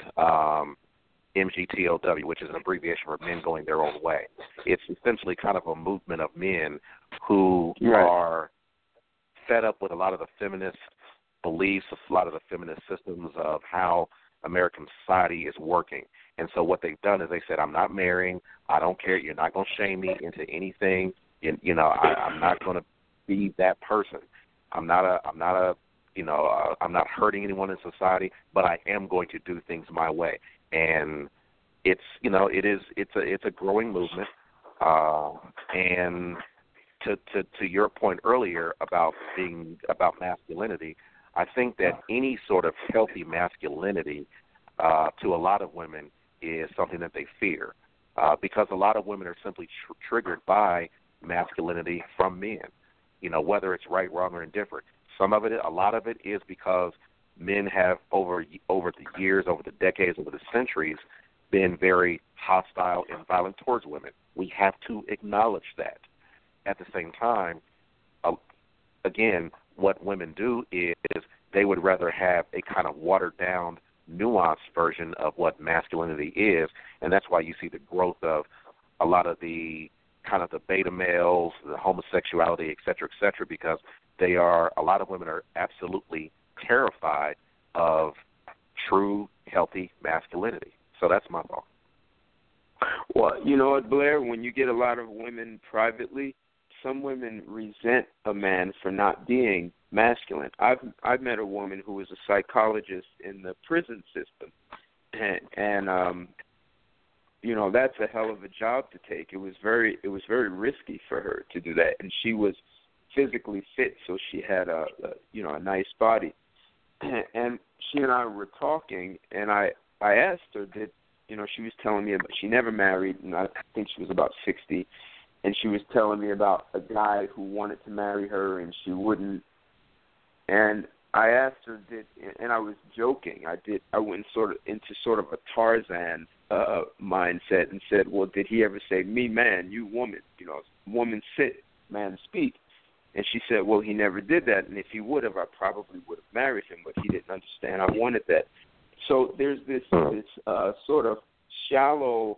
MGTOW, which is an abbreviation for men going their own way. It's essentially kind of a movement of men who are fed up with a lot of the feminist beliefs, a lot of the feminist systems of how American society is working. And so what they've done is they said, I'm not marrying. I don't care. You're not going to shame me into anything. I'm not going to be that person. I'm not hurting anyone in society, but I am going to do things my way. And it's a growing movement. And to your point earlier about masculinity, I think that any sort of healthy masculinity to a lot of women is something that they fear, because a lot of women are simply triggered by masculinity from men. Whether it's right, wrong, or indifferent. A lot of it is because men have over the years, over the decades, over the centuries, been very hostile and violent towards women. We have to acknowledge that. At the same time, again, what women do is they would rather have a kind of watered-down, nuanced version of what masculinity is, and that's why you see the growth of a lot of the kind of the beta males, the homosexuality, et cetera, because a lot of women are absolutely terrified of true, healthy masculinity. So that's my thought. Well, you know what, Blair, when you get a lot of women privately, some women resent a man for not being masculine. I've met a woman who was a psychologist in the prison system, and that's a hell of a job to take. It was very risky for her to do that, and she was physically fit, so she had a nice body. And she and I were talking, and I asked her she was telling me about she never married, and I think she was about 60. and she was telling me about a guy who wanted to marry her and she wouldn't. And I asked her, and I was joking. I went into sort of a Tarzan mindset and said, well, did he ever say, me man, you woman, woman sit, man speak? And she said, well, he never did that, and if he would have, I probably would have married him, but he didn't understand I wanted that. So there's this sort of shallow,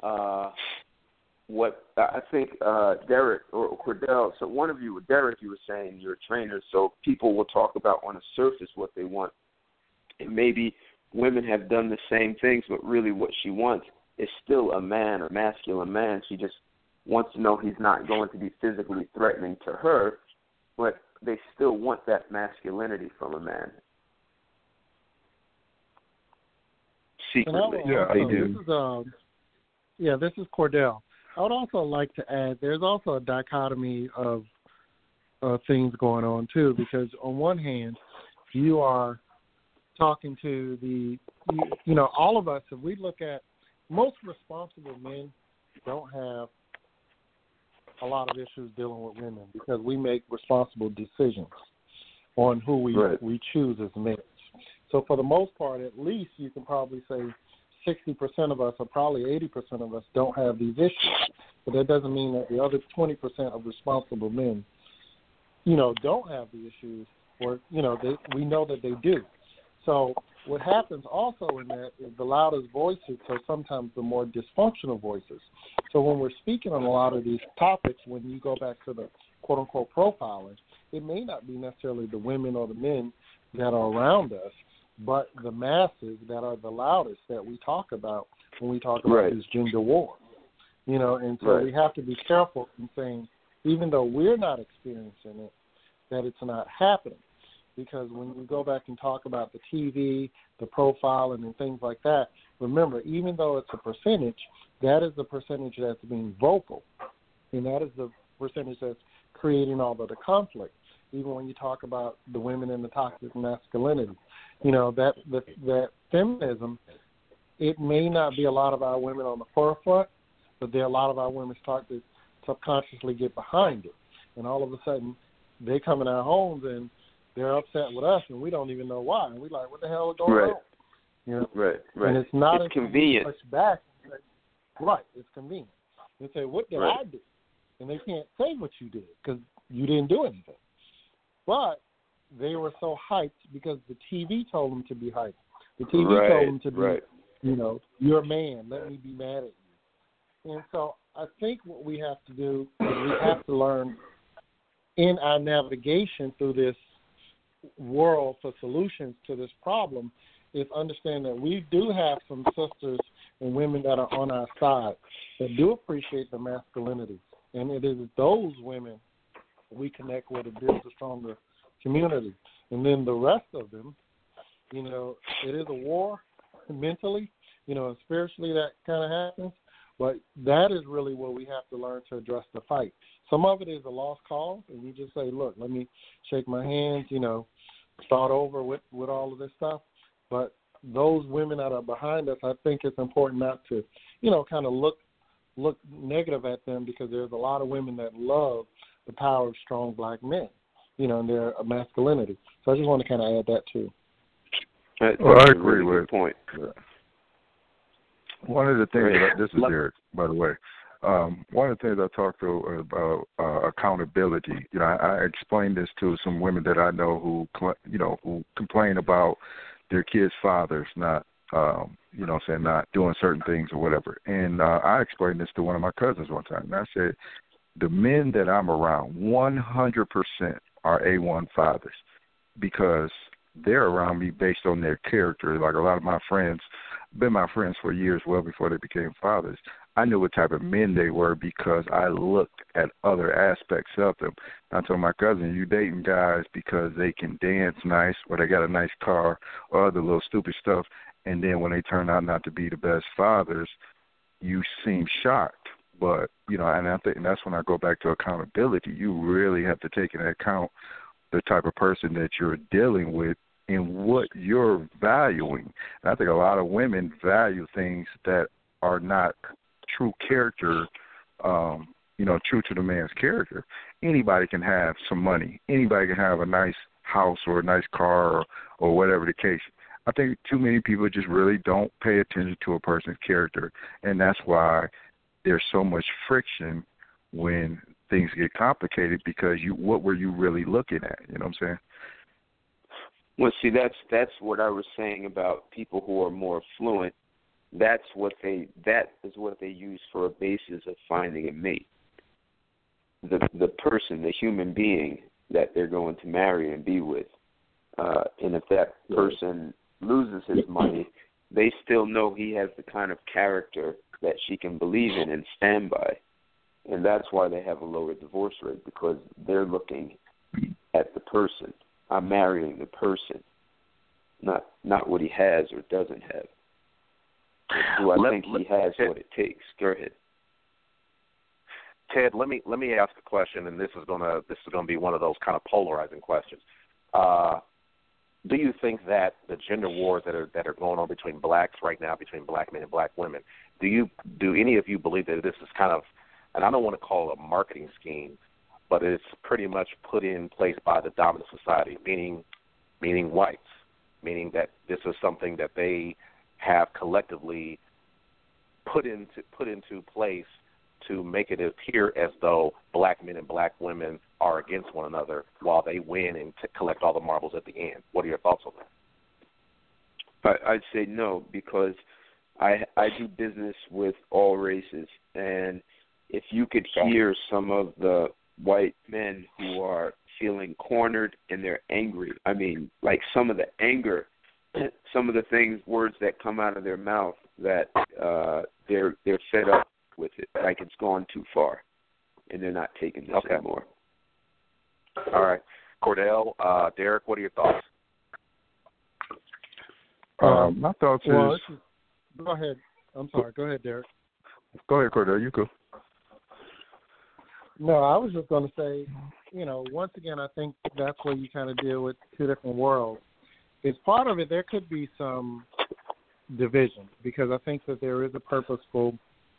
what I think Derek or Cordell, so one of you, Derek, you were saying you're a trainer, so people will talk about on the surface what they want. And maybe women have done the same things, but really what she wants is still a man, a masculine man. She just wants to know he's not going to be physically threatening to her, but they still want that masculinity from a man. Secretly, they do. This is Cordell. I would also like to add, there's also a dichotomy of things going on too, because on one hand, you are talking to all of us. If we look at most responsible men, don't have a lot of issues dealing with women because we make responsible decisions on who we choose as mates. So for the most part, at least you can probably say 60% of us, or probably 80% of us, don't have these issues. But that doesn't mean that the other 20% of responsible men, don't have the issues, or we know that they do. So what happens also in that is the loudest voices are sometimes the more dysfunctional voices. So when we're speaking on a lot of these topics, when you go back to the quote-unquote profiling, it may not be necessarily the women or the men that are around us, but the masses that are the loudest that we talk about when we talk about these gender wars. And so we have to be careful in saying, even though we're not experiencing it, that it's not happening. Because when we go back and talk about the TV, the profiling and things like that, remember, even though it's a percentage, that is the percentage that's being vocal. And that is the percentage that's creating all of the conflict. Even when you talk about the women and the toxic masculinity, that feminism, it may not be a lot of our women on the forefront, but there are a lot of our women start to subconsciously get behind it. And all of a sudden, they come in our homes and they're upset with us, and we don't even know why. And we're like, what the hell is going on? Right. And it's not convenient. Push back. Right, it's convenient. They say, what did I do? And they can't say what you did because you didn't do anything. But they were so hyped because the TV told them to be hyped. The TV told them to be, you're a man. Let me be mad at you. And so I think what we have to do is we have to learn in our navigation through this world for solutions to this problem is understand that we do have some sisters and women that are on our side that do appreciate the masculinity. And it is those women we connect with. It builds a stronger community. And then the rest of them, it is a war mentally, and spiritually that kind of happens. But that is really where we have to learn to address the fight. Some of it is a lost cause, and we just say, look, let me shake my hands, start over with all of this stuff. But those women that are behind us, I think it's important not to, kind of look negative at them because there's a lot of women that love the power of strong black men, and their masculinity. So I just want to kind of add that too. Well, I agree with your point. One of the things this is Eric, by the way. One of the things I talked to about accountability. I explained this to some women that I know who complain about their kids' fathers not, not doing certain things or whatever. And I explained this to one of my cousins one time. And I said, the men that I'm around, 100% are A1 fathers because they're around me based on their character. Like a lot of my friends, been my friends for years, well before they became fathers. I knew what type of men they were because I looked at other aspects of them. I told my cousin, you dating guys because they can dance nice or they got a nice car or other little stupid stuff, and then when they turn out not to be the best fathers, you seem shocked. But, and I think that's when I go back to accountability. You really have to take into account the type of person that you're dealing with and what you're valuing. And I think a lot of women value things that are not true character true to the man's character, anybody can have some money. Anybody can have a nice house or a nice car or whatever the case. I think too many people just really don't pay attention to a person's character, and that's why there's so much friction when things get complicated, because what were you really looking at? You know what I'm saying? Well, see, that's what I was saying about people who are more fluent. That is what they use for a basis of finding a mate. The person, the human being that they're going to marry and be with, and if that person loses his money, they still know he has the kind of character that she can believe in and stand by. And that's why they have a lower divorce rate, because they're looking at the person. I'm marrying the person, not what he has or doesn't have. Do I think he has what it takes? Go ahead. Ted, let me ask a question, and this is gonna be one of those kind of polarizing questions. Do you think that the gender wars that are going on between blacks right now, between black men and black women, do any of you believe that this is kind of, and I don't want to call it a marketing scheme, but it's pretty much put in place by the dominant society, meaning whites, meaning that this is something that they have collectively put into place to make it appear as though black men and black women are against one another while they win and collect all the marbles at the end. What are your thoughts on that? I'd say no, because I do business with all races, and if you could hear some of the white men who are feeling cornered and they're angry, I mean, like some of the anger, some of the words that come out of their mouth, that they're fed up with it, like it's gone too far, and they're not taking this anymore. All right. Cordell, Derek, what are your thoughts? My thoughts is... Go ahead. I'm sorry. Go ahead, Derek. Go ahead, Cordell. You go. No, I was just going to say, once again, I think that's where you kind of deal with two different worlds. As part of it, there could be some division, because I think that there is a purposeful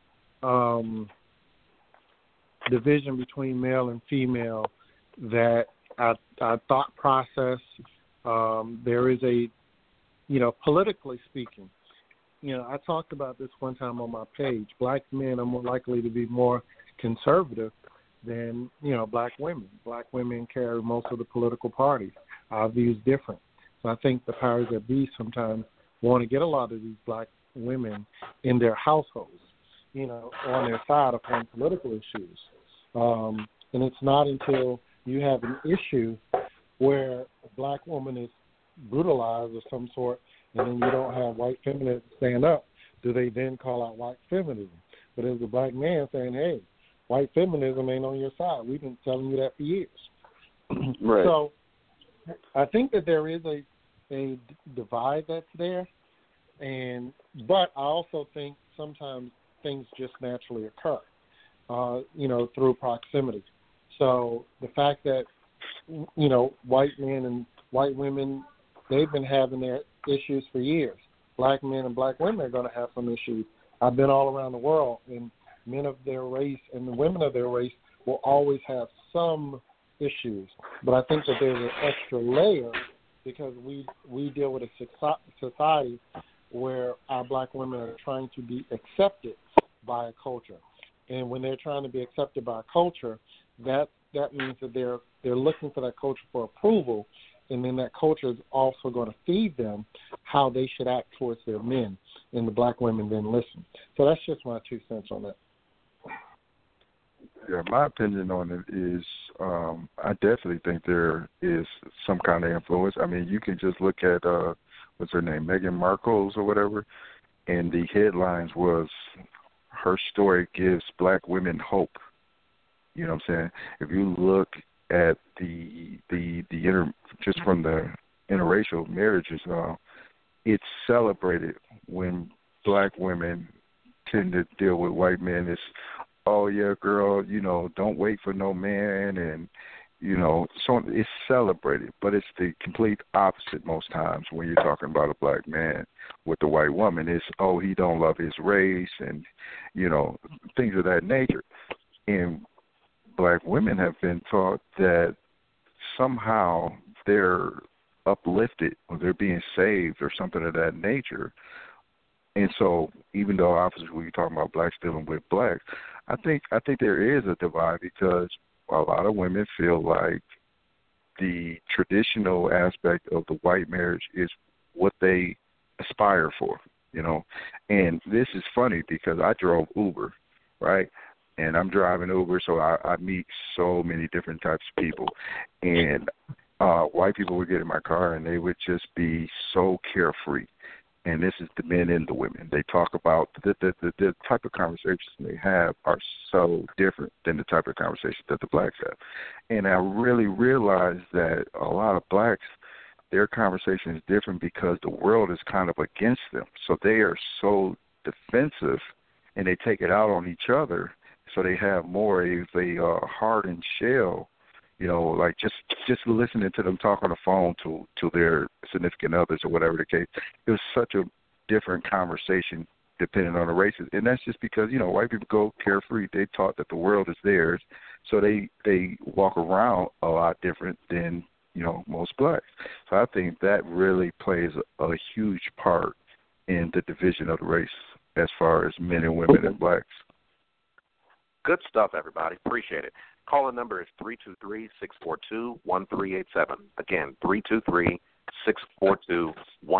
division between male and female, that our thought process, there is a, politically speaking, I talked about this one time on my page. Black men are more likely to be more conservative than, black women. Black women carry most of the political parties. Our view is different. So I think the powers that be sometimes want to get a lot of these black women in their households, on their side upon political issues. And it's not until you have an issue where a black woman is brutalized of some sort, and then you don't have white feminism stand up, do they then call out white feminism? But as a black man saying, hey, white feminism ain't on your side. We've been telling you that for years. Right. So I think that there is a divide that's there, but I also think sometimes things just naturally occur, through proximity. So the fact that, white men and white women, they've been having their issues for years. Black men and black women are going to have some issues. I've been all around the world, and men of their race and the women of their race will always have some issues. But I think that there's an extra layer, because we deal with a society where our black women are trying to be accepted by a culture. And when they're trying to be accepted by a culture, that means that they're looking for that culture for approval, and then that culture is also going to feed them how they should act towards their men, and the black women then listen. So that's just my 2 cents on that. Yeah, my opinion on it is I definitely think there is some kind of influence. I mean, you can just look at, what's her name, Meghan Markle or whatever, and the headlines was, her story gives black women hope. You know what I'm saying? If you look at just from the interracial marriages, it's celebrated when black women tend to deal with white men. It's, oh yeah, girl, don't wait for no man, and so it's celebrated. But it's the complete opposite most times when you're talking about a black man with the white woman. It's, oh, he don't love his race, and things of that nature. And black women have been taught that somehow they're uplifted or they're being saved or something of that nature. And so even though obviously we're talking about blacks dealing with blacks, I think there is a divide because a lot of women feel like the traditional aspect of the white marriage is what they aspire for, you know. And this is funny because I drove Uber, right? And I'm driving Uber, so I meet so many different types of people. And white people would get in my car and they would just be so carefree. And this is the men and the women. They talk about the type of conversations they have are so different than the type of conversations that the blacks have. And I really realized that a lot of blacks, their conversation is different because the world is kind of against them. So they are so defensive and they take it out on each other. So they have more of a hardened shell. You know, like just listening to them talk on the phone to their significant others or whatever the case, it was such a different conversation depending on the races. And that's just because, you know, white people go carefree. They taught that the world is theirs, so they walk around a lot different than, you know, most blacks. So I think that really plays a huge part in the division of the race as far as men and women and blacks. Good stuff, everybody. Appreciate it. Caller number is 323-642-1387. Again, 323-642-1387.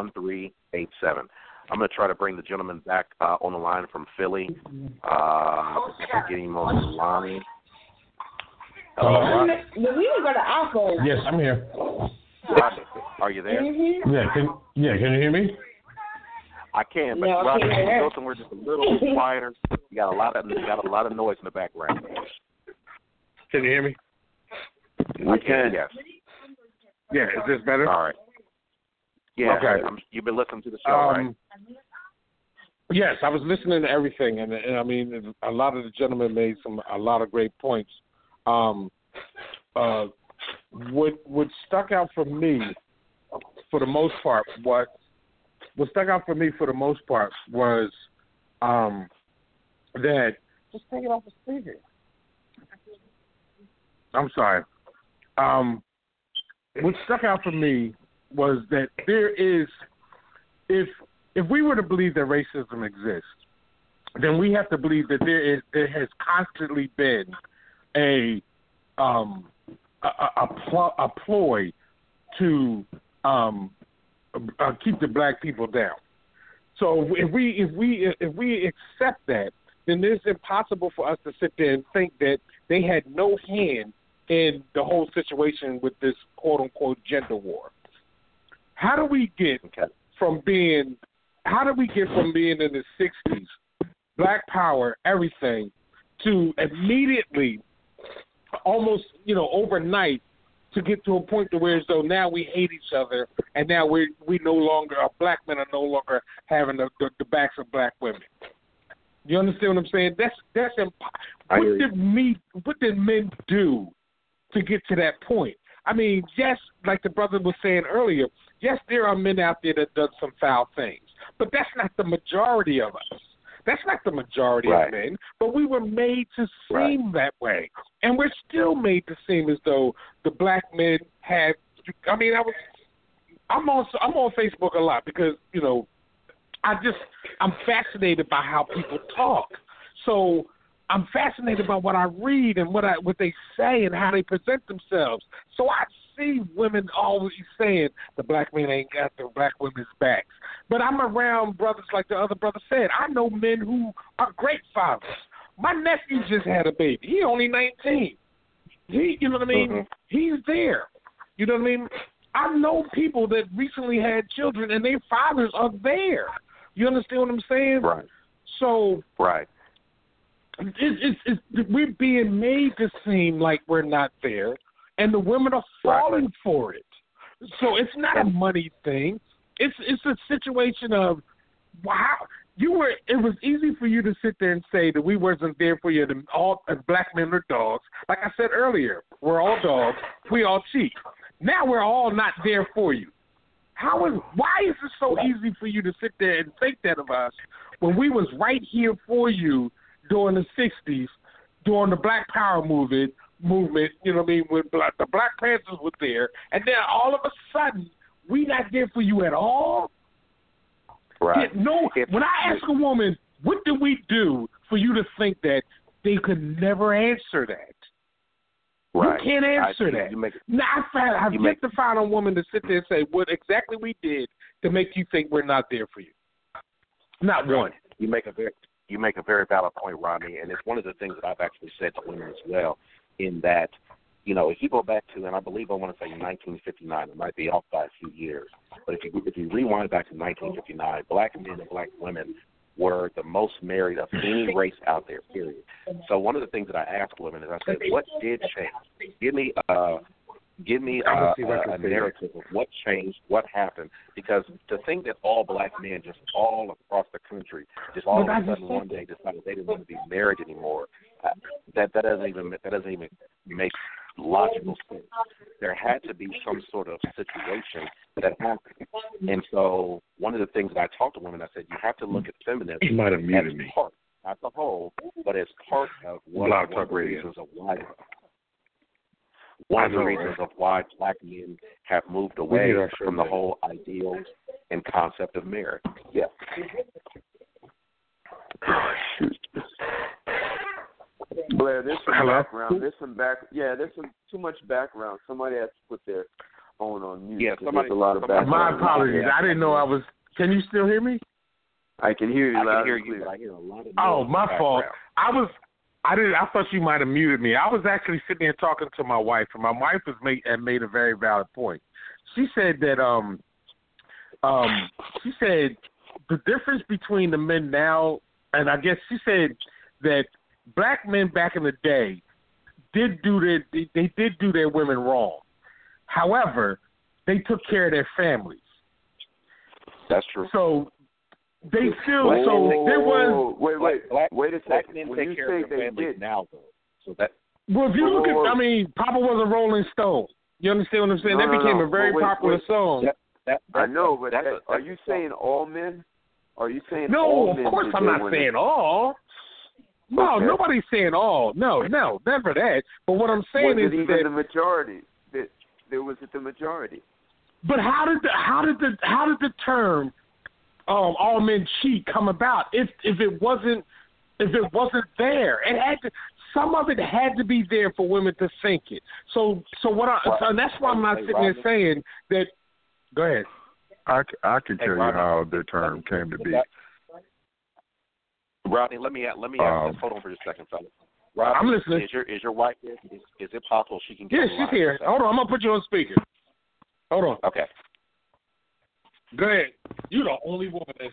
I'm going to try to bring the gentleman back on the line from Philly. Getting him on the line. Hello? We can go to iPhone. Yes, I'm here. Rodney, are you there? Mm-hmm. Can you hear me? I can, but No, Rodney, can can you you hear? go somewhere just a little quieter? You got a lot of noise in the background. Can you hear me? We can. Yes. Yeah, is this better? All right. Yeah. Okay. You've been listening to the show, right? Yes, I was listening to everything, and I mean, a lot of the gentlemen made a lot of great points. What stuck out for me, for the most part, was that just take it off the speaker. I'm sorry. What stuck out for me was that there is, if we were to believe that racism exists, then we have to believe that there has constantly been a ploy to keep the black people down. So if we accept that, then it's impossible for us to sit there and think that they had no hand in the whole situation with this quote unquote gender war. How do we get from being in the 60s, black power, everything, to immediately, almost, overnight, to get to a point to where as though now we hate each other, and now we no longer, black men are no longer having the backs of black women. You understand what I'm saying? That's what did men do to get to that point? I mean, yes, like the brother was saying earlier, yes, there are men out there that done some foul things, but that's not the majority of us. That's not the majority of men, but we were made to seem that way. And we're still made to seem as though the black men have, I'm on Facebook a lot because, I'm fascinated by how people talk. So I'm fascinated by what I read and what they say and how they present themselves. So I see women always saying the black men ain't got the black women's backs. But I'm around brothers like the other brother said. I know men who are great fathers. My nephew just had a baby. He only 19. You know what I mean? Mm-hmm. He's there. You know what I mean? I know people that recently had children and their fathers are there. You understand what I'm saying? Right. So we're being made to seem like we're not there, and the women are falling for it. So it's not a money thing. It's a situation of, wow, it was easy for you to sit there and say that we wasn't there for you. All black men are dogs. Like I said earlier, we're all dogs. We all cheat. Now we're all not there for you. Why is it so easy for you to sit there and think that of us when we was right here for you during the 60s, during the Black Power movement, movement, you know what I mean, when the Black Panthers were there, and then all of a sudden, we not there for you at all? Right. When I ask a woman, what did we do for you to think that, they could never answer that? Right. You can't answer that. I've yet to find a woman to sit there and say what exactly we did to make you think we're not there for you. Not one. You make a very valid point, Rodney, and it's one of the things that I've actually said to women as well, in that, you know, if you go back to, and I believe I want to say 1959, it might be off by a few years, but if you rewind back to 1959, black men and black women were the most married of any race out there, period. So one of the things that I asked women is I said, what did change? Give me a narrative of what changed, what happened, because to think that all black men just all across the country just all of a sudden one day decided they didn't want to be married anymore, that doesn't even make logical sense. There had to be some sort of situation that happened, and so one of the things that I talked to women, I said you have to look at feminism as part, not the whole, but as part of one of the reasons of why. One of the reasons of why black men have moved away from the whole ideals and concept of marriage. Yeah. Oh, shoot. Blair, there's some background. There's some too much background. Somebody has to put their phone on mute. Yeah, there's a lot of background. My apologies. I didn't know I was. Can you still hear me? I can hear you loud and clear. But I hear a lot of my fault. I thought you might have muted me. I was actually sitting there talking to my wife, and my wife made a very valid point. She said that she said the difference between the men now, and I guess she said that black men back in the day did do their women wrong. However, they took care of their families. That's true. So they still there was wait a black second. men When take you care say of their they families did now, though. So that. Well, if you look at, Papa was a Rolling Stone. You understand what I'm saying? That became a very popular song. I know, but are you saying all men? Are you saying no? All of men course, I'm not saying all. No, okay. Nobody's saying all. No, never that. But what I'm saying is that the majority. There was the majority. But how did the term all men cheat come about? If it wasn't there, it had to. Some of it had to be there for women to think it. So and that's why I'm not sitting there saying that. Go ahead. I can tell you how the term came to be. Rodney, let me ask this. Hold on for just a second, fellas. Rodney, I'm listening. Is your wife here? Is it possible she can get Yes, she's here. Hold on, I'm gonna put you on speaker. Hold on. Okay. Go ahead. You're the only woman that's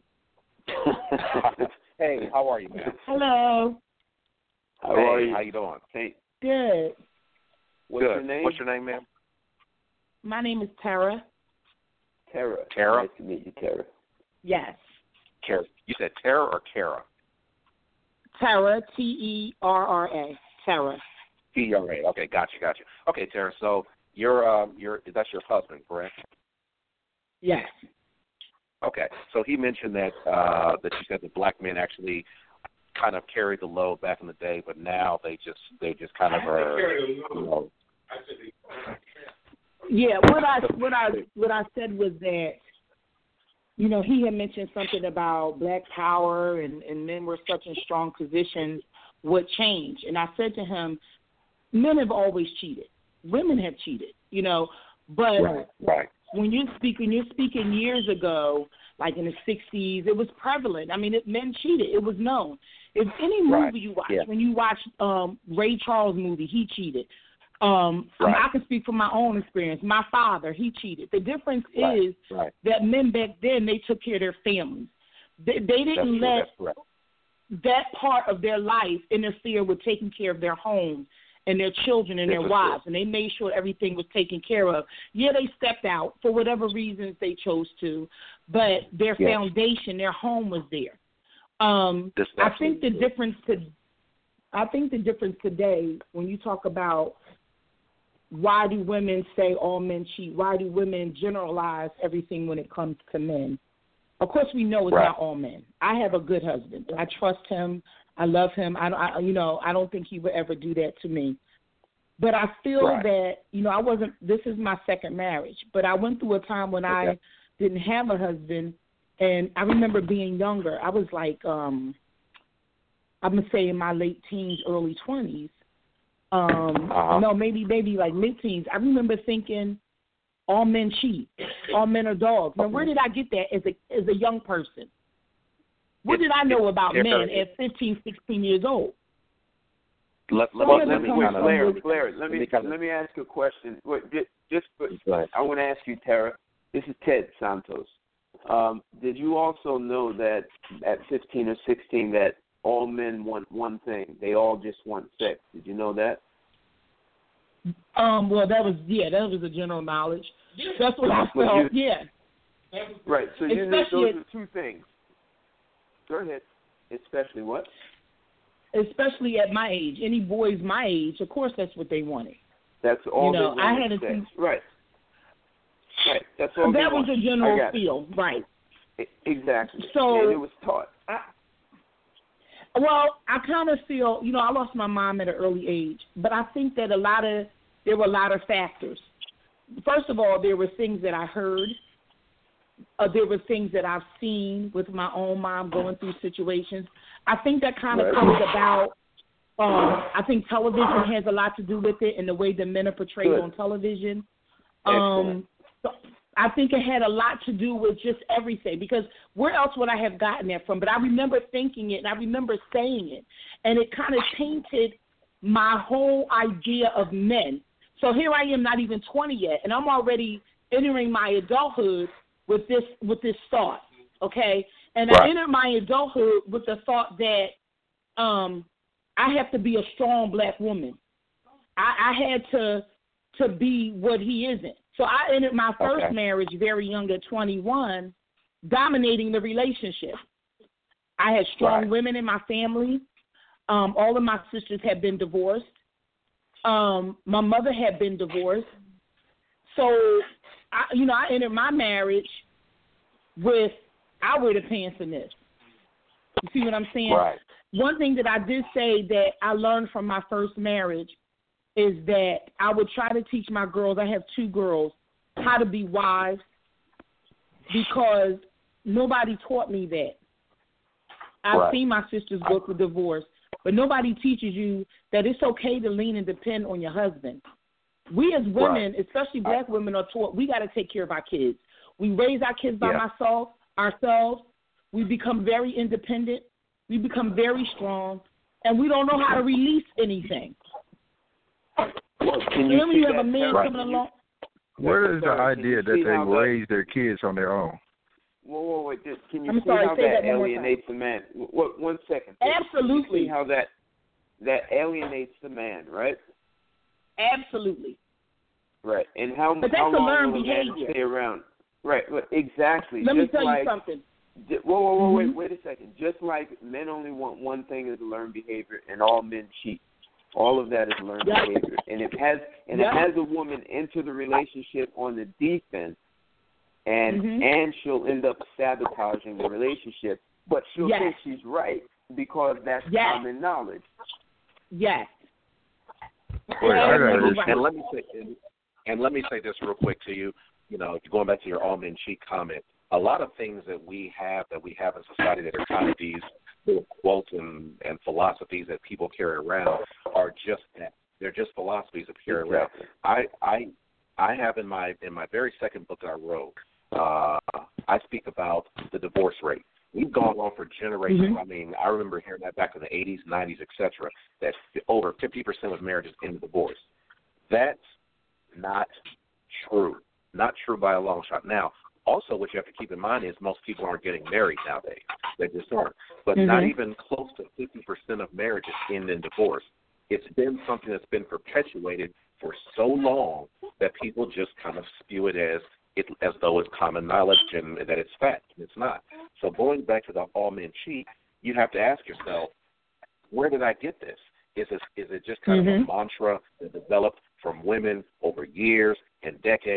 in. Hey, how are you, man? Hello. How are you? How you doing? Hey. Good. What's your name? What's your name, ma'am? My name is Tara. Tara. Tara? Nice to meet you, Tara. Yes. Tara. You said Tara or Kara? Tara, Terra. Tara. T-E-R-A. Okay, gotcha. Okay, Tara. So that's your husband, correct? Yes. Okay. So he mentioned that you said the black men actually kind of carried the load back in the day, but now they just kind of are. Yeah. What I said was that, he had mentioned something about black power and men were such in strong positions. What changed? And I said to him, men have always cheated. Women have cheated, but right. When you're speaking years ago, like in the 60s, it was prevalent. I mean, men cheated. It was known. If any movie you watch, when you watch Ray Charles movie, he cheated. I can speak from my own experience. My father, he cheated. The difference is that men back then, they took care of their families. They didn't let that part of their life interfere with taking care of their homes and their children and their wives, and they made sure everything was taken care of. Yeah, they stepped out for whatever reasons they chose to, but their foundation, their home was there. I think the difference today, when you talk about why do women say all men cheat, why do women generalize everything when it comes to men? Of course, we know it's not all men. I have a good husband. I trust him. I love him. I don't think he would ever do that to me. But I feel that, I wasn't, this is my second marriage, but I went through a time when I didn't have a husband, and I remember being younger. I was like, I'm going to say in my late teens, early 20s. No, maybe like mid-teens. I remember thinking, all men cheat. All men are dogs. Now, where did I get that as a young person? What did I know about men at 15, 16 years old? Let me ask you a question. I want to ask you, Tara. This is Ted Santos. Did you also know that at 15 or 16 that all men want one thing? They all just want sex. Did you know that? Well, that was a general knowledge. That's what I felt. Right. So you know those are two things. Go ahead. Especially what? Especially at my age, any boys my age, of course, that's what they wanted. That's all they wanted. I had sex. Right. That's all. That was a general feel, right? Exactly. So and it was taught. I kind of feel, I lost my mom at an early age, but I think that there were a lot of factors. First of all, there were things that I heard. There were things that I've seen with my own mom going through situations. I think that kind of comes about. I think television has a lot to do with it, and the way the men are portrayed on television. So I think it had a lot to do with just everything, because where else would I have gotten that from? But I remember thinking it, and I remember saying it, and it kind of tainted my whole idea of men. So here I am, not even 20 yet, and I'm already entering my adulthood with this thought, okay? And I entered my adulthood with the thought that I have to be a strong black woman. I had to be what he isn't. So I entered my first marriage very young at 21, dominating the relationship. I had strong women in my family. All of my sisters had been divorced. My mother had been divorced. So, I entered my marriage with, I wear the pants in this. You see what I'm saying? Right. One thing that I did say that I learned from my first marriage is that I would try to teach my girls, I have 2 girls, how to be wives, because nobody taught me that. I've seen my sisters go through divorce, but nobody teaches you that it's okay to lean and depend on your husband. We as women, especially black women, are taught we got to take care of our kids. We raise our kids by ourselves. We become very independent. We become very strong, and we don't know how to release anything. Can you then when you have a man coming along. Where is the idea that they raise their kids on their own? Whoa. Can you see how that alienates the man? 1 second. Absolutely. You see how that alienates the man, right? Absolutely. Right. And how but that's how a long learned will a man behavior. stay around? Right. Exactly. Let me tell you something. Whoa, wait a second. Just like men only want one thing is learned behavior, and all men cheat. All of that is learned behavior, and it has a woman enter the relationship on the defense, and she'll end up sabotaging the relationship. But she'll think she's right because that's common knowledge. Yes. And let me say this real quick to you. Going back to your all men cheat comment, a lot of things that we have in society that are kind of these little quotes and philosophies that people carry around are just that. They're just philosophies that carry around. I have in my very second book I wrote, I speak about the divorce rate. We've gone on for generations. I mean, I remember hearing that back in the 80s, 90s, etc., that over 50% of marriages end divorce. That's not true. Not true by a long shot. Now, also what you have to keep in mind is most people aren't getting married nowadays. They just aren't. But not even close to 50% of marriages end in divorce. It's been something that's been perpetuated for so long that people just kind of spew it as though it's common knowledge and that it's fact. It's not. So going back to the all men cheat, you have to ask yourself, where did I get this? Is it just kind of a mantra that developed from women over years and decades,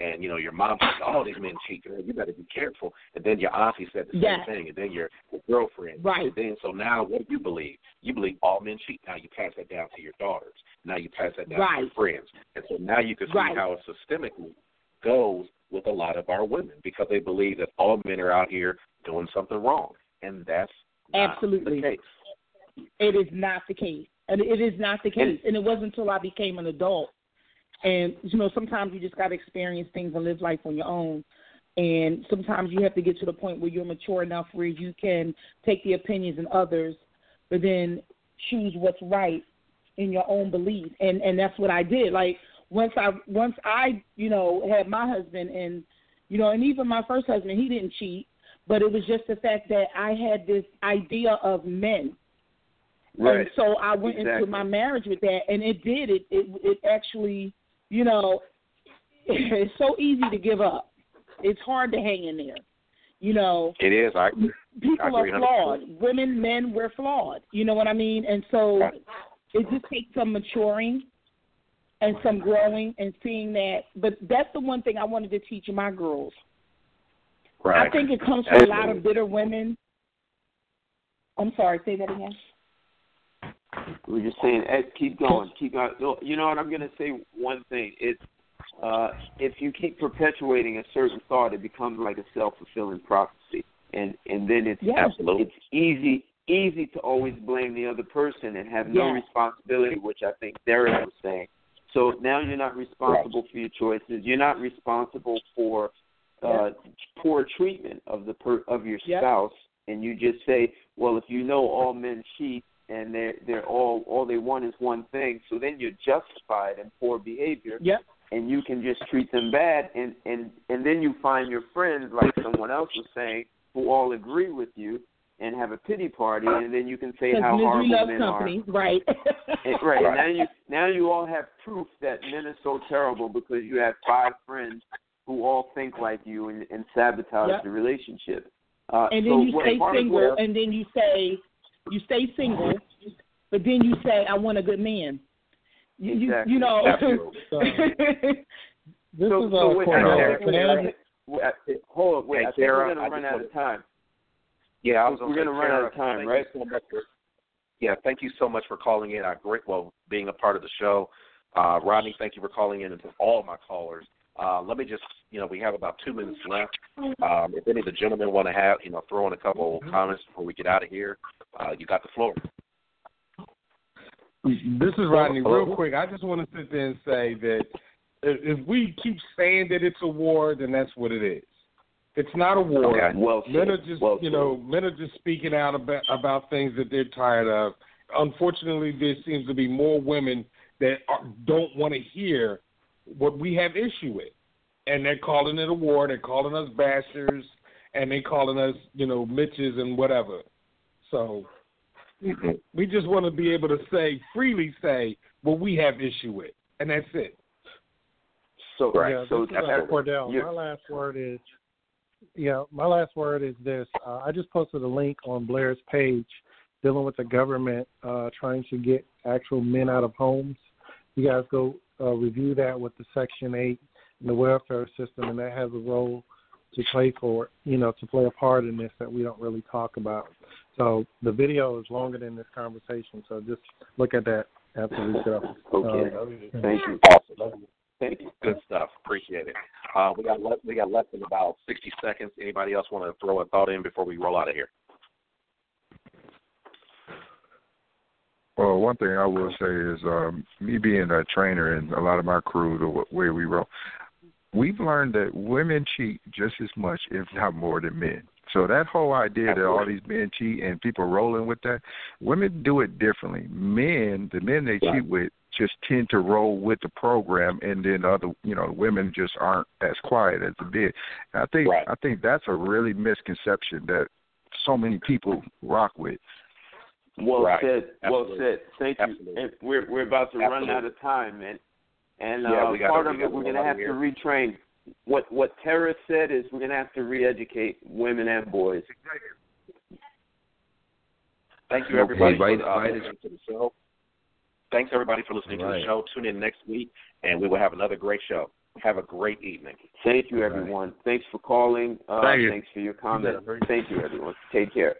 and your mom says, "Oh, these men cheat, girl. You better be careful." And then your auntie said the same thing, and then your girlfriend. Right. And then so now, what do you believe? You believe all men cheat. Now you pass that down to your daughters. Now you pass that down to your friends, and so now you can see how it systemically goes with a lot of our women because they believe that all men are out here doing something wrong, and that's not the case. It is not the case. And it is not the case. And it wasn't until I became an adult. And, sometimes you just got to experience things and live life on your own. And sometimes you have to get to the point where you're mature enough where you can take the opinions of others, but then choose what's right in your own belief. And that's what I did. Like, once I had my husband and even my first husband, he didn't cheat, but it was just the fact that I had this idea of men. Right. And so I went into my marriage with that, and it did. It actually, it's so easy to give up. It's hard to hang in there. It is. People are flawed. Women, men, we're flawed. You know what I mean? And so it just takes some maturing and some growing and seeing that. But that's the one thing I wanted to teach my girls. Right. I think it comes from a lot of bitter women. I'm sorry, say that again. We're just saying, Ed, keep going. You know what? I'm going to say one thing. It's if you keep perpetuating a certain thought, it becomes like a self-fulfilling prophecy, and then it's easy to always blame the other person and have no responsibility, which I think Derek was saying. So now you're not responsible for your choices. You're not responsible for poor treatment of your spouse, and you just say, well, if all men cheat, and they're all they want is one thing. So then you're justified in poor behavior, and you can just treat them bad, and then you find your friends, like someone else was saying, who all agree with you and have a pity party, and then you can say how horrible men company. are. Right. Right. Now you all have proof that men are so terrible because you have 5 friends who all think like you and sabotage the relationship. And then you stay single, and then you say. You stay single, but then you say, I want a good man. This is We're going to run out of time. Yeah, we're going to run out of time, right? Yeah, thank you so much for calling in. Being a part of the show. Rodney, thank you for calling in, and to all my callers. Let me just, we have about 2 minutes left. If any of the gentlemen want to throw in a couple comments before we get out of here, you got the floor. This is Rodney. Real quick, I just want to sit there and say that if we keep saying that it's a war, then that's what it is. It's not a war. Okay. Men are just, men are just speaking out about things that they're tired of. Unfortunately, there seems to be more women that don't want to hear what we have issue with, and they're calling it a war. They're calling us bashers, and they're calling us, Mitches and whatever. So we just want to be able to freely say what we have issue with, and that's it. So, Cordell, my last word is this. I just posted a link on Blair's page dealing with the government trying to get actual men out of homes. You guys go review that with the Section 8 and the welfare system, and that has a role to play for, to play a part in this that we don't really talk about. So the video is longer than this conversation, so just look at that after we get off. Okay. Thank you. Awesome. Thank you. Good stuff. Appreciate it. We got less than about 60 seconds. Anybody else want to throw a thought in before we roll out of here? Well, one thing I will say is me being a trainer and a lot of my crew, the way we roll, we've learned that women cheat just as much, if not more, than men. So that whole idea that all these men cheat and people rolling with that, women do it differently. The men they cheat with just tend to roll with the program, and then other, women just aren't as quiet as the men. And I think that's a really misconception that so many people rock with. Well said. Absolutely. Well said. Thank you. Absolutely. And we're about to run out of time, and part of it we're going to have to retrain. What Tara said is we're going to have to re-educate women and boys. Thank you, everybody, for listening to the show. Thanks, everybody, for listening to the show. Tune in next week, and we will have another great show. Have a great evening. Thank you, everyone. Thanks for calling. Thank you. Thanks for your comments. Thank you, everyone. Take care.